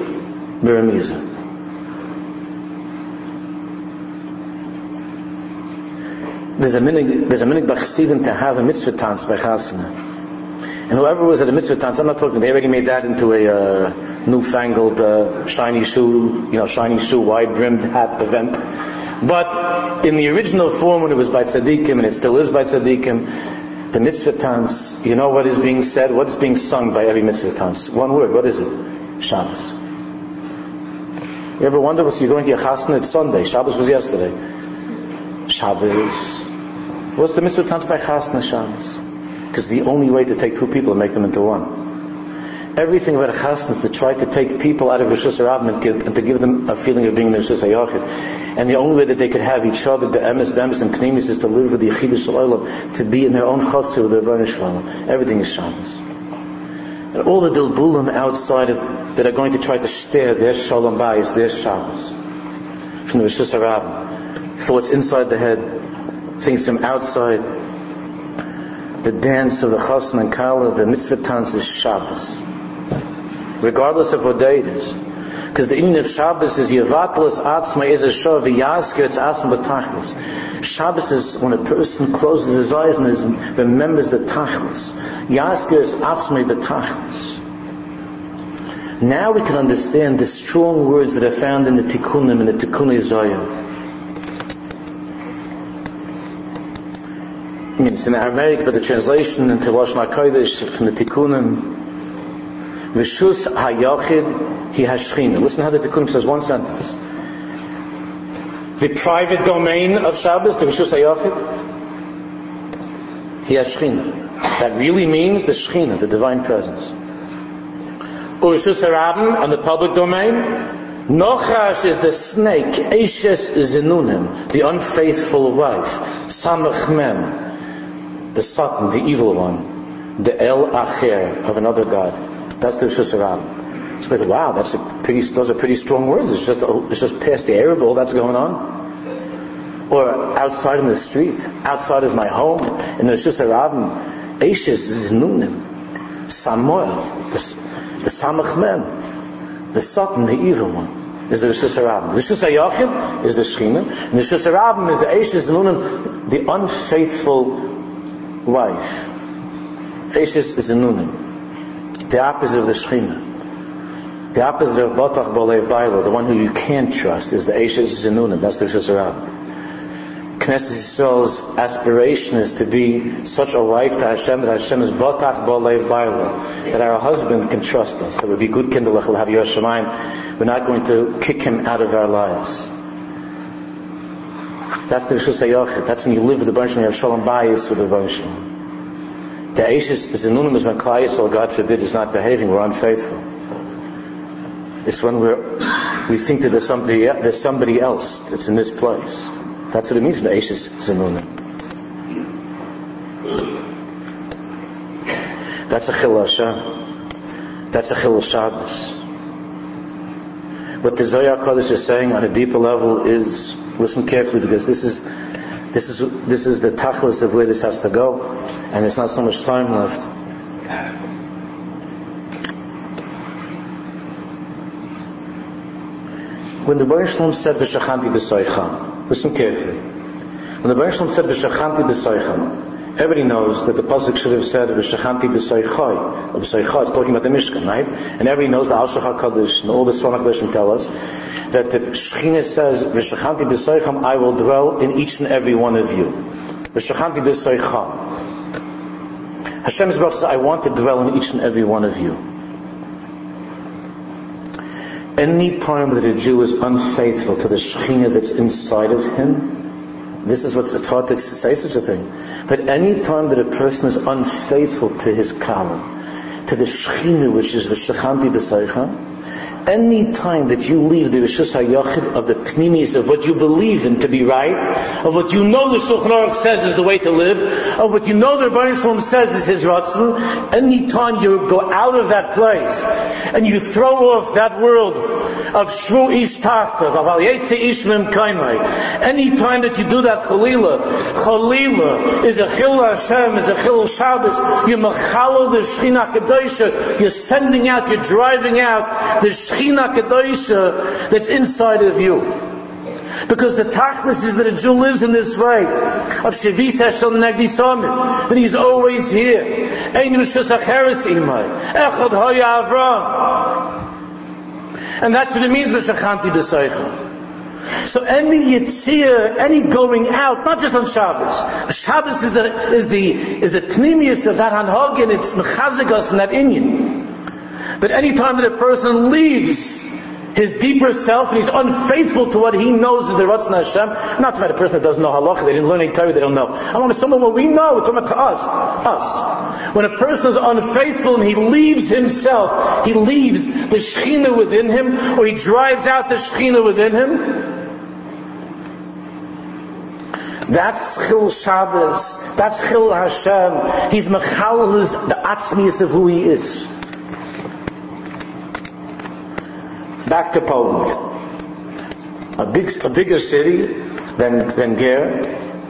There's a minhag by Chassidim to have a mitzvah dance by chasna. And whoever was at a mitzvah dance, I'm not talking, they already made that into a newfangled shiny shoe, wide-brimmed hat event. But in the original form, when it was by tzaddikim, and it still is by tzaddikim, the mitzvah tans, you know what is being said, what is being sung by every mitzvah tans? One word, what is it? Shabbos. You ever wonder, you're going to your chasna, it's Sunday, Shabbos was yesterday. Shabbos. What's the mitzvah tans by chasna Shabbos? Because the only way to take two people and make them into one. Everything about a chasna is to try to take people out of Rishus HaRabim and to give them a feeling of being in Rishus HaYachid. And the only way that they could have each other, be'emes and knimis, is to live with the Yechidus Shalom, to be in their own chatzir with their Rebbeinu Shalom. Everything is Shabbos. And all the bilbulim outside that are going to try to stare their Shalom Bayis, their Shabbos, from the Rishus HaRabim. Thoughts inside the head, things from outside. The dance of the chasna and kala, the mitzvah tans is Shabbos. Regardless of what day it is. Because the inyan of Shabbos is Yevatlas Atzma Ezer Shah V'Yazker Etz Atzma B'Tachlis. Shabbos is when a person closes his eyes and remembers the Tachlis. Yazker Etz Atzma B'Tachlis. Now we can understand the strong words that are found in the Tikkunim, in the Tikkunei Zohar. I mean, it's in Aramaic, but the translation into Lashon HaKodesh from the Tikkunim, Rishus HaYachid Hi HaShechina. Listen how the Tikkunim says one sentence. The private domain of Shabbos, the Rishus HaYachid, Hi HaShechina. That really means the Shechina, the divine presence. Rishus HaRabim, on the public domain, Nochash is the snake, Eishes Zenunim, the unfaithful wife, Samach Mem, the Satan, the evil one, the El Acher, of another god. That's the Rishus HaRabim. So we thought, wow, those are pretty strong words. It's just past the air of all that's going on. Or outside in the street, outside is my home, in the Rishus HaRabim, Eishes Zenunim, Samuel, the Samach Mem, the Satan, the evil one, is the Rishus HaRabim. The Rishus HaYachid is the Shechina, and the Rishus HaRabim is the Eishes Zenunim, the unfaithful wife. Eishes Zenunim, the opposite of the Shechina. The opposite of Botach Bolev Baila, the one who you can't trust, is the Eishes Zenunim. That's the Rishus HaRabim. Knesset Yisrael's aspiration is to be such a wife to Hashem that Hashem is Botach Bolev Baila, that our husband can trust us, that we'll be good kindlech, we'll have Yiras Shamayim. We're not going to kick him out of our lives. That's the Rishus HaYachid. That's when you live with the Rebbeinu Shalom, you have Shalom Bayis with the Rebbeinu Shalom. The Eishes Zenunim is when Klal Yisrael, God forbid, is not behaving, we're unfaithful. It's when we think that there's somebody else that's in this place. That's what it means, the Eishes Zenunim. That's a Chilul Hashem. That's a Chilul Shabbos. What the Zohar Kodesh is saying on a deeper level is, listen carefully, because this is the tachlis of where this has to go, and there's not so much time left. When the Rebbeinu Shalom said V'shachanti b'soicham, listen carefully. When the Rebbeinu Shalom said V'shachanti b'soicham, everybody knows that the pasuk should have said V'shachanti b'soichai. B'soichai, it's talking about the Mishkan, right? And everybody knows the Al Shach HaKadosh and all the Sfar HaKadoshim tell us that the Shechina says V'shachanti b'soicham, I will dwell in each and every one of you. V'shachanti b'soicham. Hashem Yisbarach says, I want to dwell in each and every one of you. Any time that a Jew is unfaithful to the Shekhinah that's inside of him, this is what's hard to say such a thing. But any time that a person is unfaithful to his Kalim, to the Shekhinah which is the Shechanti B'Seicha, any time that you leave the Rishus HaYachid of the Pnimis of what you believe in to be right, of what you know the Shulchan Aruch says is the way to live, of what you know the Rebbeinu Shalom says is his Ratzon, any time you go out of that place and you throw off that world of Shvu Ish Tachtav, of Al Yetze Ish Mem Kaimai, any time that you do that Chalila is a Chil Hashem, is a Chil Shabbos, you machalo the Shechina Kedosha, you're sending out, you're driving out the Shechina Kedosha that's inside of you. Because the tachlis is that a Jew lives in this way of Shavis Hashem Negdi Samit, that he's always here. Ein Rishus Acheres Imai, Echad Haya Avram. And that's what it means, the Shechanti B'Seicha. So any yitzia, any going out, not just on Shabbos. Shabbos is the pnimius of that hanhag, and it's mechazik us in that inyan. But any time that a person leaves his deeper self and he's unfaithful to what he knows is the Ratzon Hashem, I'm not talking about a person that doesn't know halacha, they didn't learn any Torah, they don't know. I'm talking about what we know, we're talking about to us. When a person is unfaithful and he leaves himself, he leaves the Shekhinah within him, or he drives out the Shekhinah within him, that's Chil Shabbos, that's Chil Hashem. He's mechal the atzmius of who he is. Back to Poland. A bigger city than Ger.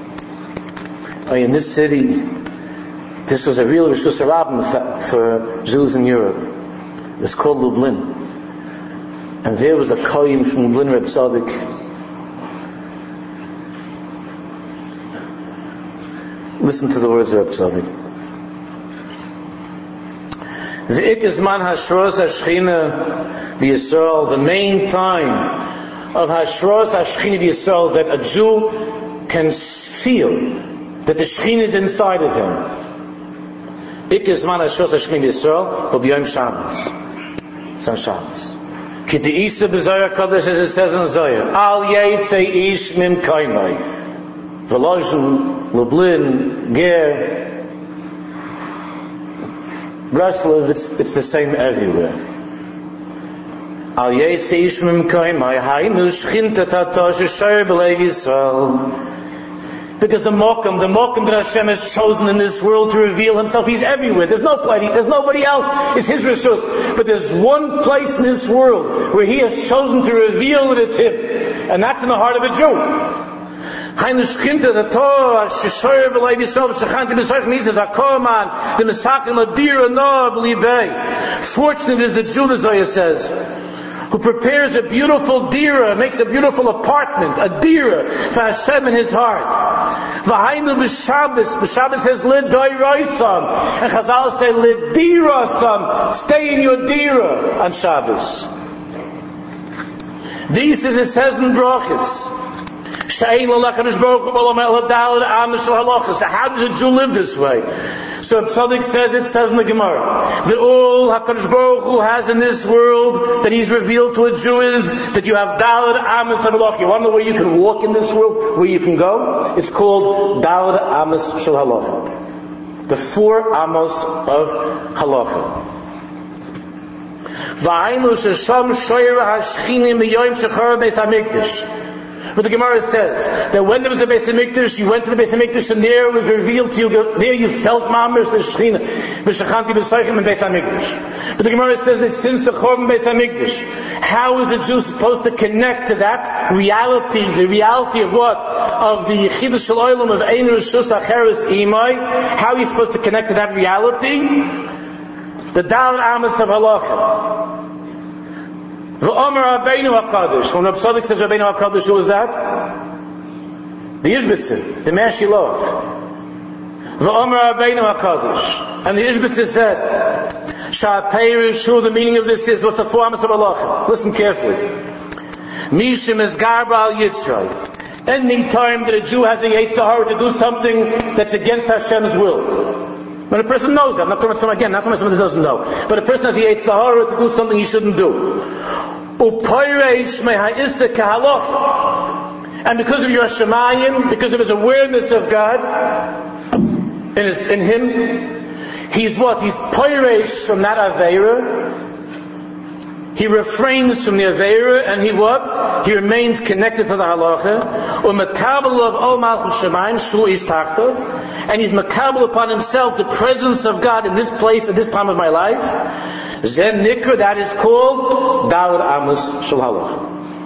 In this city, this was a real Rishus Rabbim for Jews in Europe. It was called Lublin. And there was a Kohen from Lublin, Reb Tzadok. Listen to the words of Reb Tzadok. V'ikizman hashros hashchina b'Yisrael, the main time of hashros hashchina b'Yisrael, that a Jew can feel that the Shechina is inside of him. Ikizman hashros hashchina b'Yisrael will be on Shabbos. It's on Shabbos. Kiti Isa b'Zohar Kodesh, as it says in Zohar, Al Yetze Ish Mim Kaimai. Volozhin, Lublin, Ger, Breslov, it's the same everywhere. Al Yetze Ish Mim Kaimai, Hainu Shechinta Tata Sheshayr B'Lei Yisrael. Because the Mokum that Hashem has chosen in this world to reveal Himself, He's everywhere. There's nobody else. It's His Rishus. But there's one place in this world where He has chosen to reveal that it's Him. And that's in the heart of a Jew. Hainu Shechinta Tata Sheshayr B'Lei Yisrael Shechanti B'Seicha, he says, Hakoman, the Mesakim Adira Noah B'Libei. Fortunate is the Jew, the Zohar says, who prepares a beautiful dira, makes a beautiful apartment, a dira, for Hashem in his heart. V'hainu b'Shabbos, b'Shabbos says, L'doiraisam, and Chazal say, L'dirasam, stay in your dira on Shabbos. This is, it says in Brachos, so how does a Jew live this way? So Tzaddik says, it says in the Gemara, that all HaKadosh Baruch Hu has in this world that He's revealed to a Jew is that you have Daled Amos Halacha. You want to know where you can walk in this world, where you can go? It's called Daled Amos Shel Halacha. The 4 Amos of Halacha. V'aynu shesham shoyra hashchinim b'yoyim shechara beis hamikdash. But the Gemara says that when there was a Beis HaMikdash, you went to the Beis HaMikdash and there it was revealed to you, there you felt Mamish, the Shechina, V'shachanti B'Seichim and Beis HaMikdash. But the Gemara says that since the Chorban Beis HaMikdash, how is a Jew supposed to connect to that reality, the reality of what? Of the Yechidus Shel Olam of Ein Rishus Acheres Imai. How are you supposed to connect to that reality? The Daled Amos of Halacha. V'omer Rabbeinu HaKadosh. When Reb Tzadok says Rabbeinu HaKadosh, who was that? The Ishbitzer, the Meir Shiloh. V'omer Rabbeinu HaKadosh. And the Ishbitzer said, Sha'apeiru, sure, the meaning of this is, what's the 4 Amos of Halacha? Listen carefully. Mishim es garba al Yitzray. Any time that a Jew has a Yetzer Hara to do something that's against Hashem's will. When a person knows that, not talking about someone that doesn't know, but a person has the Yetzer Hara to do something he shouldn't do. And because of your Shemayim, because of his awareness of God, in him, he's what? He's poireish from that Aveira. He refrains from the Aveira, and he what? He remains connected to the Halacha. U'makabel of Ol Malchus Shemayim, Shu Ish Tachtov, and he's makabel upon himself the presence of God in this place at this time of my life. Zen Nikra, that is called Daled Amos Shel Halacha.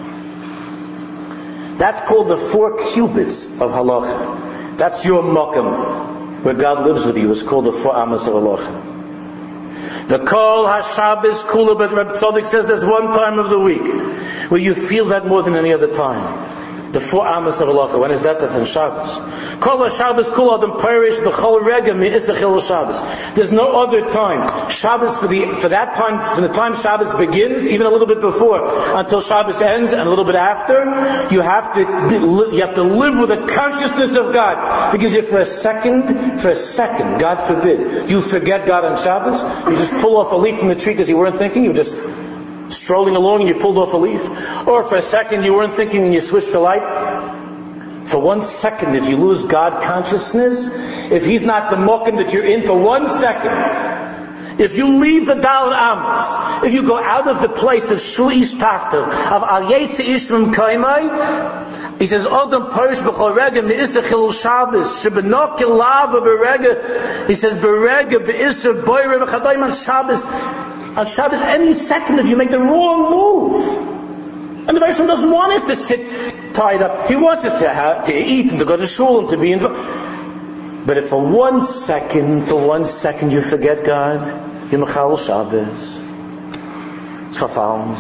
That's called the 4 cubits of Halacha. That's your Mokum, where God lives with you. It's called the 4 Amos of Halacha. The Kol HaShabbos Kula, but Reb Tzadok says there's one time of the week where you feel that more than any other time. The 4 Amos of Halacha. When is that? That's in Shabbos. Kol HaShabbos Kula Adam Parish B'chol Rega Mi'isachil Shabbos. There's no other time. Shabbos for that time, from the time Shabbos begins, even a little bit before, until Shabbos ends, and a little bit after, you have to live with a consciousness of God. Because if for a second, God forbid, you forget God on Shabbos, you just pull off a leaf from the tree because you weren't thinking, you just strolling along and you pulled off a leaf. Or for a second you weren't thinking and you switched the light. For 1 second, if you lose God consciousness, if He's not the mokum that you're in for 1 second, if you leave the Daled Amos, if you go out of the place of Shu Ish Tachtov, of Al Yetze Ish Mim Kaimai, he says, Odom Parish B'chol Rega Mi'isachil Shabbos, Shebenokil Lava Berega, he says, Berega Be'isar Boire B'chadayim on Shabbos. On Shabbos, any second if you make the wrong move. And the Bereshit doesn't want us to sit tied up. He wants us to eat and to go to shul and to be involved. But if for 1 second you forget God, you mechal Shabbos. It's verfallen.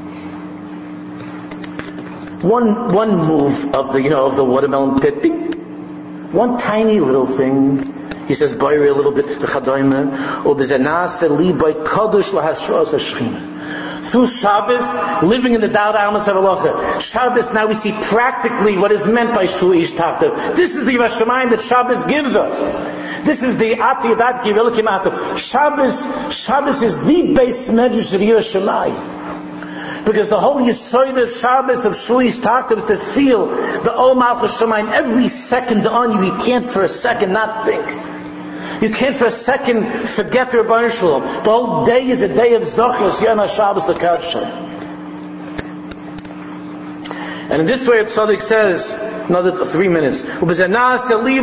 One move of the watermelon pit, one tiny little thing. He says, "Boire a little bit v'chadoyme, u'bezenase li by kadosh lahashros hashchina." Through Shabbos, living in the Daled Amos of Halacha. Shabbos, now we see practically what is meant by Shu Ish Tachtov. This is the Yiras Shamayim that Shabbos gives us. This is the Ati Yadat Ki Velikim Ato. Shabbos is the base medrash of Yiras Shamayim. Because the whole Yesod of Shabbos, of Shu Ish Tachtov, is to feel the Ol Malchus Shamayim every second on you. You can't for a second not think. You can't for a second forget the Rebbeinu Shalom. The whole day is a day of Zochos, Yana Shabbos L'Kadsha. And in this way, Reb Tzadok says, another 3 minutes, this is how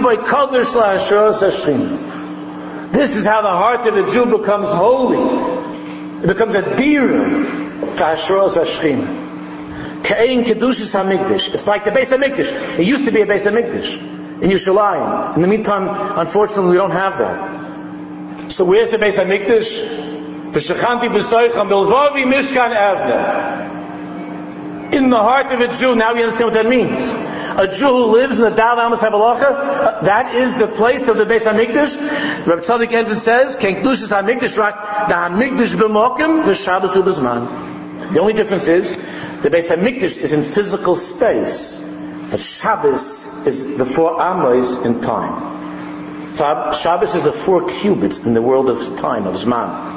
the heart of a Jew becomes holy. It becomes a dira for Hashros Hashchina. Ka'ein Kedushas HaMikdash. It's like the Beis HaMikdash. It used to be a Beis HaMikdash in Yerushalayim. In the meantime, unfortunately, we don't have that. So where's the Beis HaMikdash? V'shechanti b'soicham bilvavi mishkan avne. In the heart of a Jew. Now we understand what that means. A Jew who lives in the Daled Amos HaHalacha, that is the place of the Beis HaMikdash. Reb Tzadok ends and says, Ken Kedushas HaMikdash rak the HaMikdash b'mokim v'Shabbos u'b'zman. The only difference is, the Beis HaMikdash is in physical space. But Shabbos is the 4 amos in time. Shabbos is the 4 cubits in the world of time, of Zman.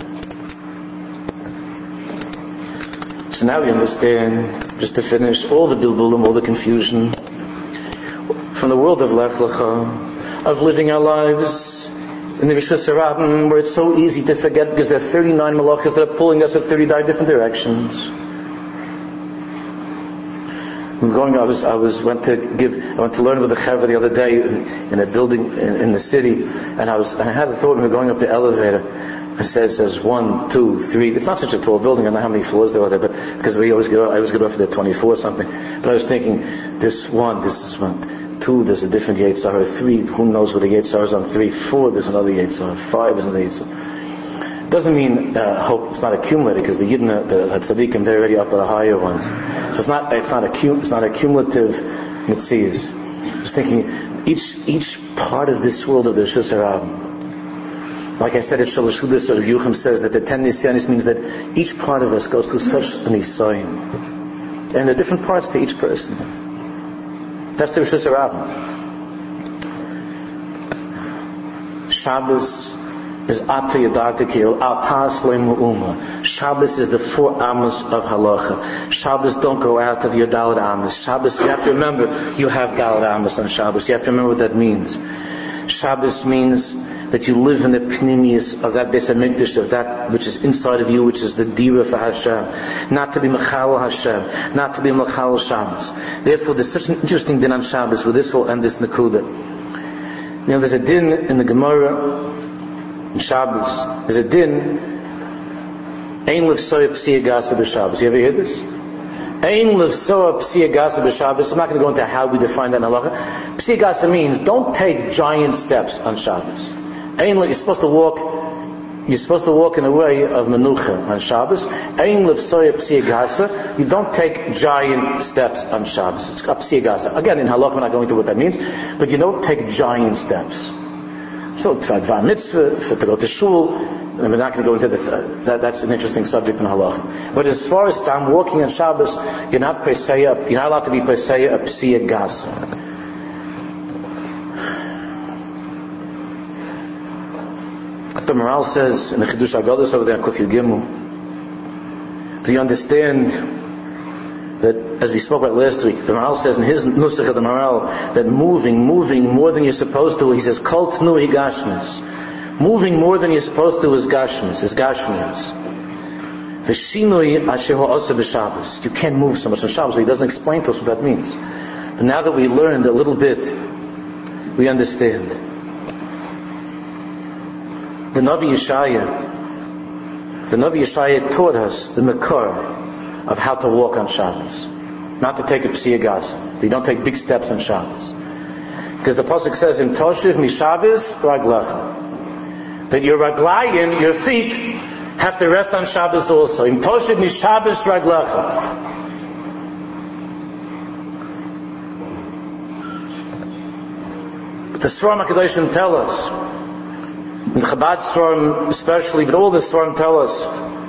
So now we understand, just to finish, all the bilbulim, all the confusion, from the world of Lech Lecha, of living our lives in the Rishus HaRabim, where it's so easy to forget because there are 39 malachas that are pulling us in 39 different directions. I went to learn with the Chaver the other day in a building in the city, and I had a thought when we were going up the elevator. It says 1, 2, 3. It's not such a tall building. I don't know how many floors there are there, but because I always get off at 24 or something. But I was thinking, this is 1, 2. There's a different Yetzer Hara. 3, who knows what the Yetzer Hara is on 3. 4, there's another Yetzer Hara. 5 is another Yetzer Hara. Doesn't mean hope it's not accumulated, because the Yidden, the Tzaddikim, they're already up at the higher ones. So it's not a cumulative mitzias. I was thinking, each part of this world of the Rishus HaRabim, like I said, at Shalosh Chudas, or Yuchim says that the 10 Nisyanis means that each part of us goes through such an Nisayin, and there are different parts to each person. That's the Rishus HaRabim. Shabbos is Ata Yadartiki, Atas Le'Mu'uma. Shabbos is the 4 Amos of Halacha. Shabbos don't go out of your Dalet Amos. Shabbos, you have to remember, you have Dalet Amos on Shabbos. You have to remember what that means. Shabbos means that you live in the pnimius of that Beis HaMikdash, of that which is inside of you, which is the Dira for Hashem. Not to be Mechal Hashem, not to be Mechal Shabbos. Therefore, there's such an interesting din on Shabbos, where this will end this Nakuda. There's a din in the Gemara, in Shabbos. There's a din, Ein Levsoya P'siya Gasa B'Shabbos. You ever hear this? Ein Levsoya P'siya Gasa B'Shabbos. I'm not going to go into how we define that in halacha. P'siya Gasa means don't take giant steps on Shabbos. You're supposed to walk in the way of Menucha on Shabbos. Ein Levsoya P'siya Gasa. You don't take giant steps on Shabbos. It's P'siya Gasa. Again, in halacha we're not going into what that means, but you don't take giant steps. So, for Advar Mitzvah, to go to Shul, and we're not going to go into that. That's an interesting subject in halacha. But as far as I'm walking on Shabbos, you're not allowed to be Peseya a P'siya Gasa. The Maharal says in the Chidush Haggadah over there in Kuf Yud Gimel, do you understand that, as we spoke about last week, the Maharal says in his Nusach of the Maharal that moving more than you're supposed to, he says, Kol Tnui Gashmis. Moving more than you're supposed to is Gashmis, is Gashmias. V'shinui asher ha'asa b'Shabbos. You can't move so much on Shabbos, so he doesn't explain to us what that means. But now that we learned a little bit, we understand. The Navi Yeshaya taught us the Makar of how to walk on Shabbos. Not to take a P'siya Gasa. You don't take big steps on Shabbos. Because the Pasuk says, in Toshiv Mishabbos Raglacha, that your Raglayim, your feet, have to rest on Shabbos also. In Toshiv Mishabbos Raglacha. But the Sfarim HaKadoshim tell us, and the Chabad Sfarim especially, but all the Sfarim tell us,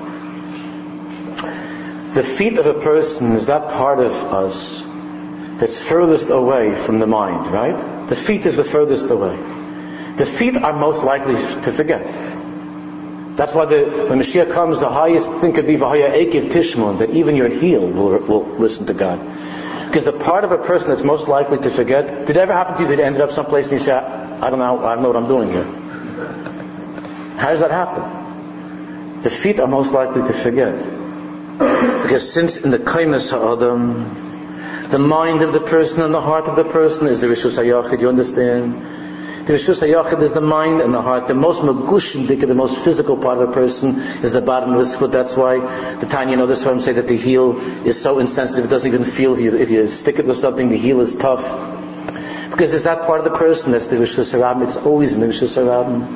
the feet of a person is that part of us that's furthest away from the mind, right? The feet is the furthest away. The feet are most likely to forget. That's why when Mashiach comes, the highest thing could be V'haya Ekev Tishmon, that even your heel will listen to God. Because the part of a person that's most likely to forget, did it ever happen to you that you ended up someplace and you say, I don't know what I'm doing here? How does that happen? The feet are most likely to forget. Because since in the Kaimas Ha'adam, the mind of the person and the heart of the person is the Rishus HaYachid, you understand? The Rishus HaYachid is the mind and the heart. The most Magushim, the most physical part of a person is the bottom of his foot. That's why the Tanya, this one say that the heel is so insensitive, it doesn't even feel. If you stick it with something, the heel is tough. Because it's that part of the person that's the Rishus HaRabim. It's always in the Rishus HaRabim.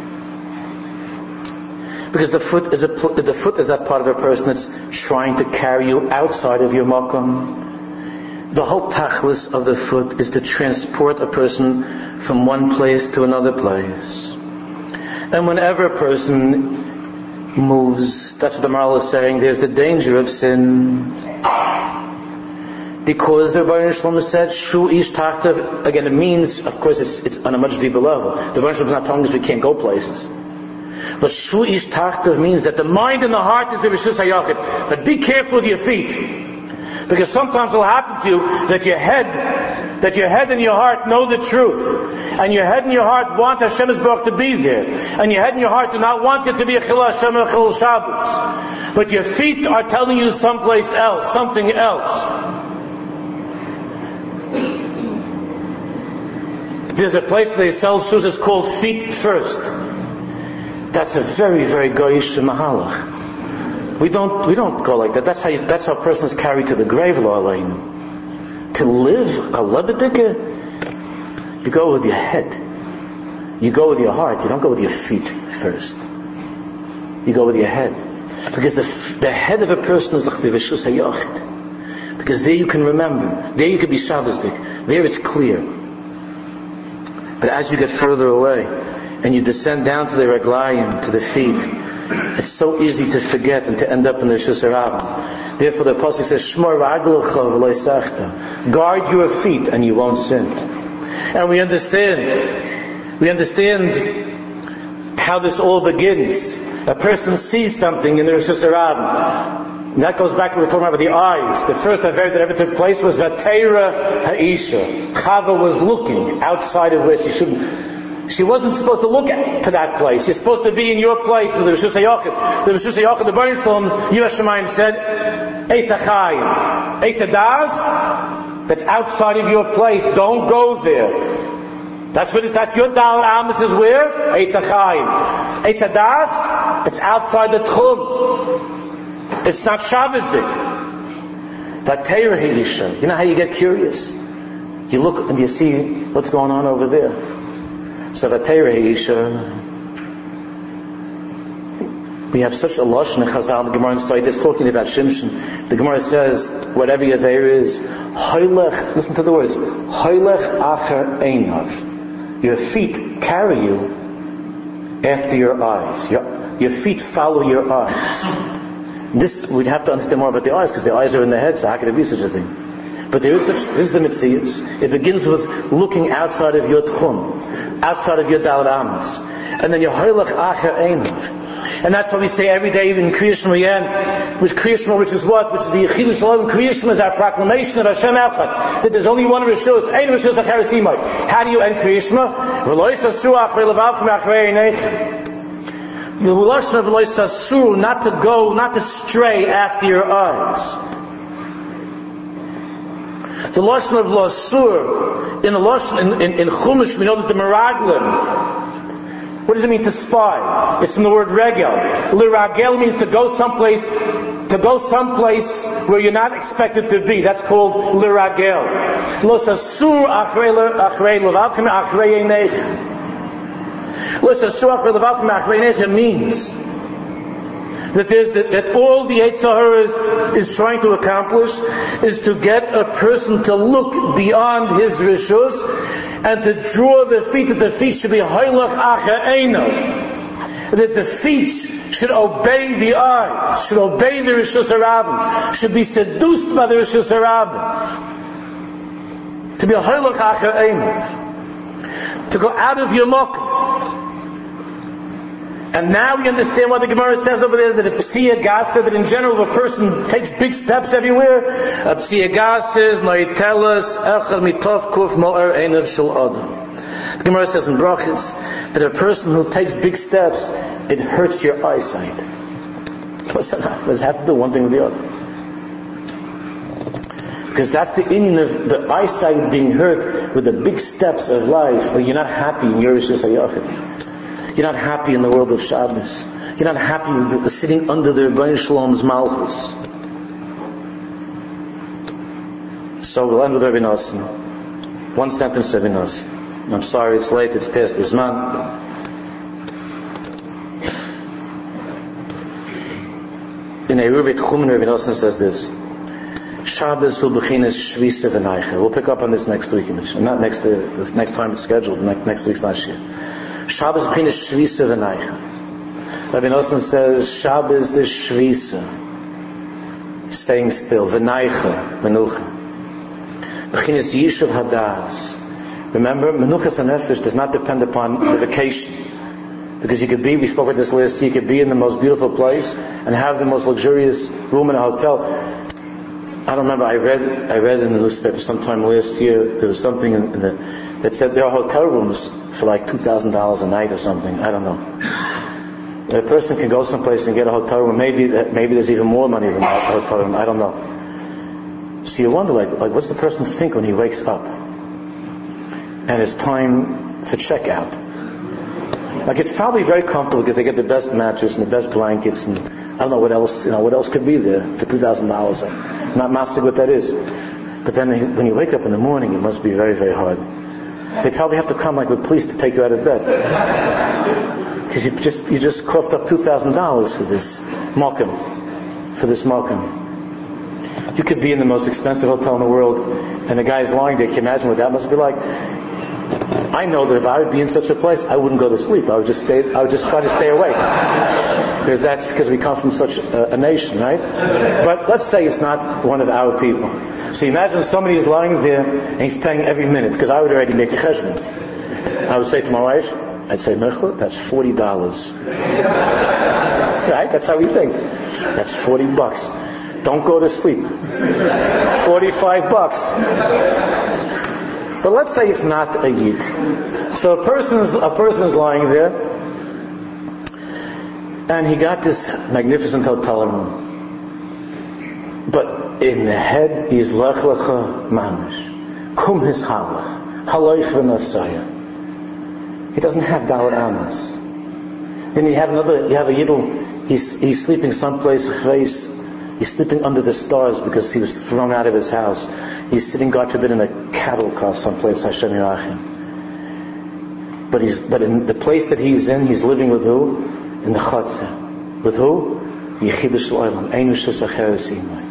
Because the foot is that part of a person that's trying to carry you outside of your makom. The whole tachlis of the foot is to transport a person from one place to another place. And whenever a person moves, that's what the Maharal is saying, there's the danger of sin. Because the Rebbeinu Shlomo said, Shu ish tachtav, again it means, of course it's on a much deeper level. The Rebbeinu Shlomo is not telling us we can't go places. But Shu ish tachtav means that the mind and the heart is the Rishus HaYachid. But be careful with your feet. Because sometimes it will happen to you that your head and your heart know the truth. And your head and your heart want Hashem Yisborach to be there. And your head and your heart do not want it to be a Chil Hashem or a Chil Shabbos. But your feet are telling you someplace else, something else. There's a place where they sell shoes, it's called Feet First. That's a very, very goyish mahalach. We don't go like that. That's how a person is carried to the grave, lo aleinu. To live a lebedike, you go with your head. You go with your heart. You don't go with your feet first. You go with your head. Because the head of a person is like the Rishus HaYachid. Because there you can remember. There you can be Shabbosdik. There it's clear. But as you get further away, and you descend down to the Raglayim, to the feet, it's so easy to forget and to end up in the Rishus HaRabim. Therefore the Pasuk says, Shmor Raglecha v'lo sechta. Guard your feet and you won't sin. And we understand how this all begins. A person sees something in the Rosh Hashanah. And that goes back to what we're talking about the eyes. The first affair that ever took place was Vatera Ha'isha. Chava was looking outside of where she shouldn't. She wasn't supposed to look to that place. You're supposed to be in your place with the Rosh Hashanah. The Rosh Hashanah, the Baruch Shalom, Yirah Shamayim said, Eitz HaChaim. Eitz HaDas, that's outside of your place. Don't go there. That's your Dal Amos is where? Eitz HaChaim. Eitz HaDas, it's outside the Tchum. It's not Shabbosdik. Vatera Ha'isha. You know how you get curious? You look and you see what's going on over there. So Vatera Ha'isha. We have such a lashon in Chazal, the Gemara in Saitis, talking about Shimshon. The Gemara says, whatever your there is, Hoylech, listen to the words, Hoylech Acher Einav. Your feet carry you after your eyes. Your feet follow your eyes. This, we'd have to understand more about the eyes, because the eyes are in the head, so how can it be such a thing? But this is the Mitzvahs. It begins with looking outside of your Tchum, outside of your Dalet Amos. And then your Hoylech Acher Einav. And that's why we say every day in Kriya Shema Yen, which Kriya Shema, which is what? Which is the Yechidus Shalom. Kriya Shema is our proclamation of Hashem Echad, that there's only one Rishus, Ein Rishus Acheres Imai. How do you end Kriya Shema? V'lo yisasru achrei levavchem achrei einechem. The lashon of v'lo yisasru, not to go, not to stray after your eyes. The lashon of lasur in the lashon in Chumash, we know that the Meraglim. What does it mean to spy? It's from the word regel. Liragel means to go someplace where you're not expected to be. That's called liragel. Losasur achrei levavchem achrei einechem. Losasur achrei levavchem achrei einechem means that all the Yetzer Hara is trying to accomplish is to get a person to look beyond his rishus and to draw the feet, that the feet should be Hoylech Acher Einav, that the feet should obey the eyes, should obey the Rishus HaRabim, should be seduced by the Rishus HaRabim, to be a Hoylech Acher Einav, to go out of your mokum. And now we understand what the Gemara says over there, that a Psiya Gasa, that in general if a person takes big steps everywhere, a Psiya Gasa is Noitelas Echad Mitov Kuf Mo'er Einav Shel Adam. The Gemara says in Brachos that a person who takes big steps, it hurts your eyesight. What's that? Does it have to do one thing with the other? Because that's the inyan of the eyesight being hurt with the big steps of life, where you're not happy in your Rishus HaYachid. You're not happy in the world of Shabbos. You're not happy with sitting under the Rebbeinu Shalom's Malchus. So we'll end with Rabbi Nosson. One sentence, Rabbi Nosson. I'm sorry, it's late, it's past this month. In Eruvit Chumen, Rabbi Nosson says this: Shabbos hu b'chinas shvisa v'naicha. We'll pick up on this next week, not next time it's scheduled. Next week's last year. Shabbos b'chinas shvisa v'naicha. Rabbi Nosson says Shabbos is shvisa, staying still. V'naicha, menucha. B'chinas yishuv hadas. Remember, menuchas hanefesh does not depend upon the vacation. Because you could be, we spoke about this last year, you could be in the most beautiful place and have the most luxurious room in a hotel. I don't remember, I read in the newspaper sometime last year, there was something that said there are hotel rooms for like $2,000 a night or something. I don't know. A person can go someplace and get a hotel room, maybe there's even more money than a hotel room, I don't know. So you wonder, like what's the person think when he wakes up and it's time for checkout? Like, it's probably very comfortable because they get the best mattress and the best blankets, and I don't know what else could be there for $2,000. I'm not mastering what that is. But then when you wake up in the morning, it must be very, very hard. They probably have to come like with police to take you out of bed. Because you just coughed up $2,000 for this malkum. You could be in the most expensive hotel in the world, and the guy's lying there. Can you imagine what that must be like? I know that if I would be in such a place, I wouldn't go to sleep. I would just try to stay awake. Because we come from such a nation, right? But let's say it's not one of our people. So imagine somebody is lying there and he's paying every minute, because I would already make a cheshbon. I would say to my wife, I'd say, Mechla, that's $40. Right? That's how we think. That's $40. Don't go to sleep. $45. But let's say it's not a Yid. So a person is lying there, and he got this magnificent hotel room. But in the head, he's lech lecha mamish. Kum his halach. Haloich v'nasaya. He doesn't have Dalet Amas. Then you have a Yidl, he's sleeping someplace, he's sleeping under the stars because he was thrown out of his house. He's sitting, God forbid, in a cattle car someplace, Hashem Yerachim. But in the place that he's in, he's living with who? In the Chatzah. With who? Yechidah Sh'Olam. Einu Shus Acheres Imai.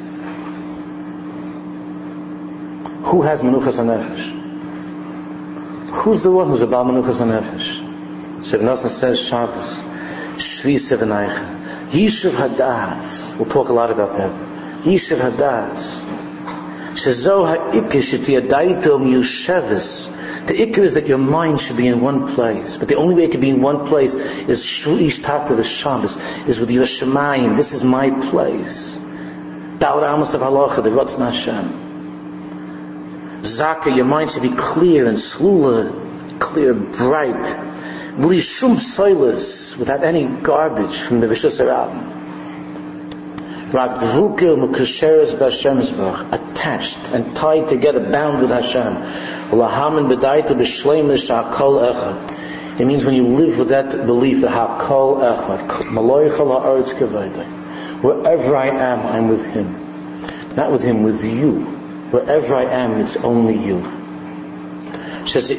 Who has Menuchas HaNefesh? Who's the one who's a Baal Menuchas HaNefesh? So Ibn Nosson says Shabbos, Shvi Sevenaycha, Yishuv Hadas. We'll talk a lot about that. Yishuv Hadas. Shezo ha'ikr shetiyadaitom yushevis. The ikr is that your mind should be in one place. But the only way it can be in one place is Shvu'ish Tachta the Shabbos, is with your Shemayim. This is my place. Dalet Amos of Halacha, the Ratzon Hashem. Zaka, your mind should be clear and slula, clear, bright, bli shum soilus, without any garbage from the Rishus Harabim. Rak dvukil mukasheres b'Hashem's Baruch, attached and tied together, bound with Hashem. Ulahamin b'daitu b'shleim l'sha'kol echad. It means when you live with that belief that ha'kol echad, maloichal ha'aretz kavayday. Wherever I am, I'm with Him. Not with Him, with you. Wherever I am, it's only you. And that's the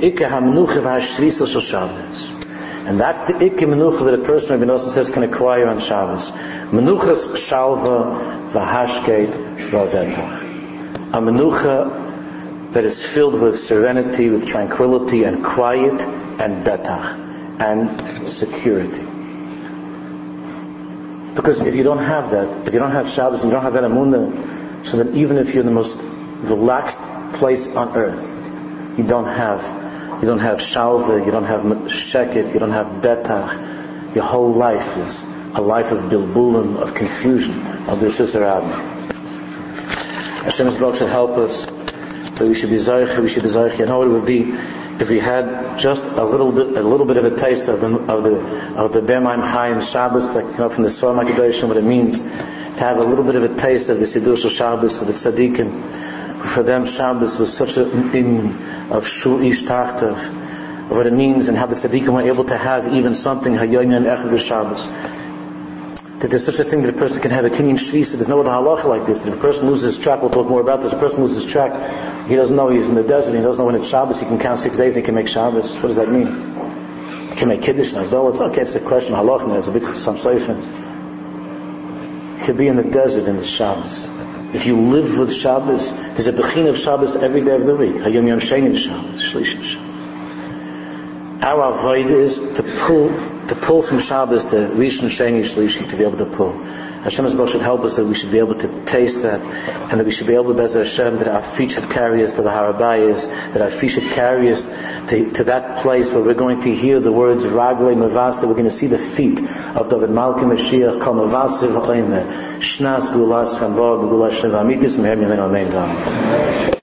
Ikka Menucha that a person, Rabbi Nosson says, can acquire on Shabbos. Menuchas Shalva V'Hashke V'Avetach. A Menucha that is filled with serenity, with tranquility, and quiet, and Betach, and security. Because if you don't have that, if you don't have Shabbos, and you don't have that Amunah, so that even if you're in the most relaxed place on earth, you don't have shalva, you don't have sheket, you don't have betach. Your whole life is a life of bilbulim, of confusion, of the Rishus Harabim. Hashem's Baruch should help us that we should be zayich. You know what it would be if we had just a little bit of a taste of the B'Mayim Chaim Shabbos, like from the Sfarim HaKadoshim, what it means to have a little bit of a taste of the Siddur Shel Shabbos, of the Tzaddikim. For them, Shabbos was such a in of Shvu'ish Tachta, of what it means, and how the Tzaddikim were able to have even something Hayoyin and Echad Shabbos. That there's such a thing that a person can have a Kinyan Shvisa. There's no other halacha like this. That if a person loses track, we'll talk more about this. If a person loses track, he doesn't know he's in the desert, he doesn't know when it's Shabbos, he can count 6 days and he can make Shabbos. What does that mean? He can make Kiddush and Havdalah. It's okay, it's a question of halacha, it's a big some seifin. He could be in the desert in the Shabbos. If you live with Shabbos, there's a bechin of Shabbos every day of the week. Hayom Yom Sheni Shabbos, Shlishi Shabbos. Our avoid is to pull from Shabbos to Rishon, Sheni, Shlishi, to be able to pull. Hashem's Baruch should help us that we should be able to taste that, and that we should be able to, Be'ez Hashem, that our feet should carry us to the Har Habayis, that our feet should carry us to that place where we're going to hear the words Raglei Mavasa. We're going to see the feet of David Malki Mashiach, Kol Mavasa V'Omer, Shnas Gulas Chambor, Gulas Sheva Amitis, Mehem Yemen Amen.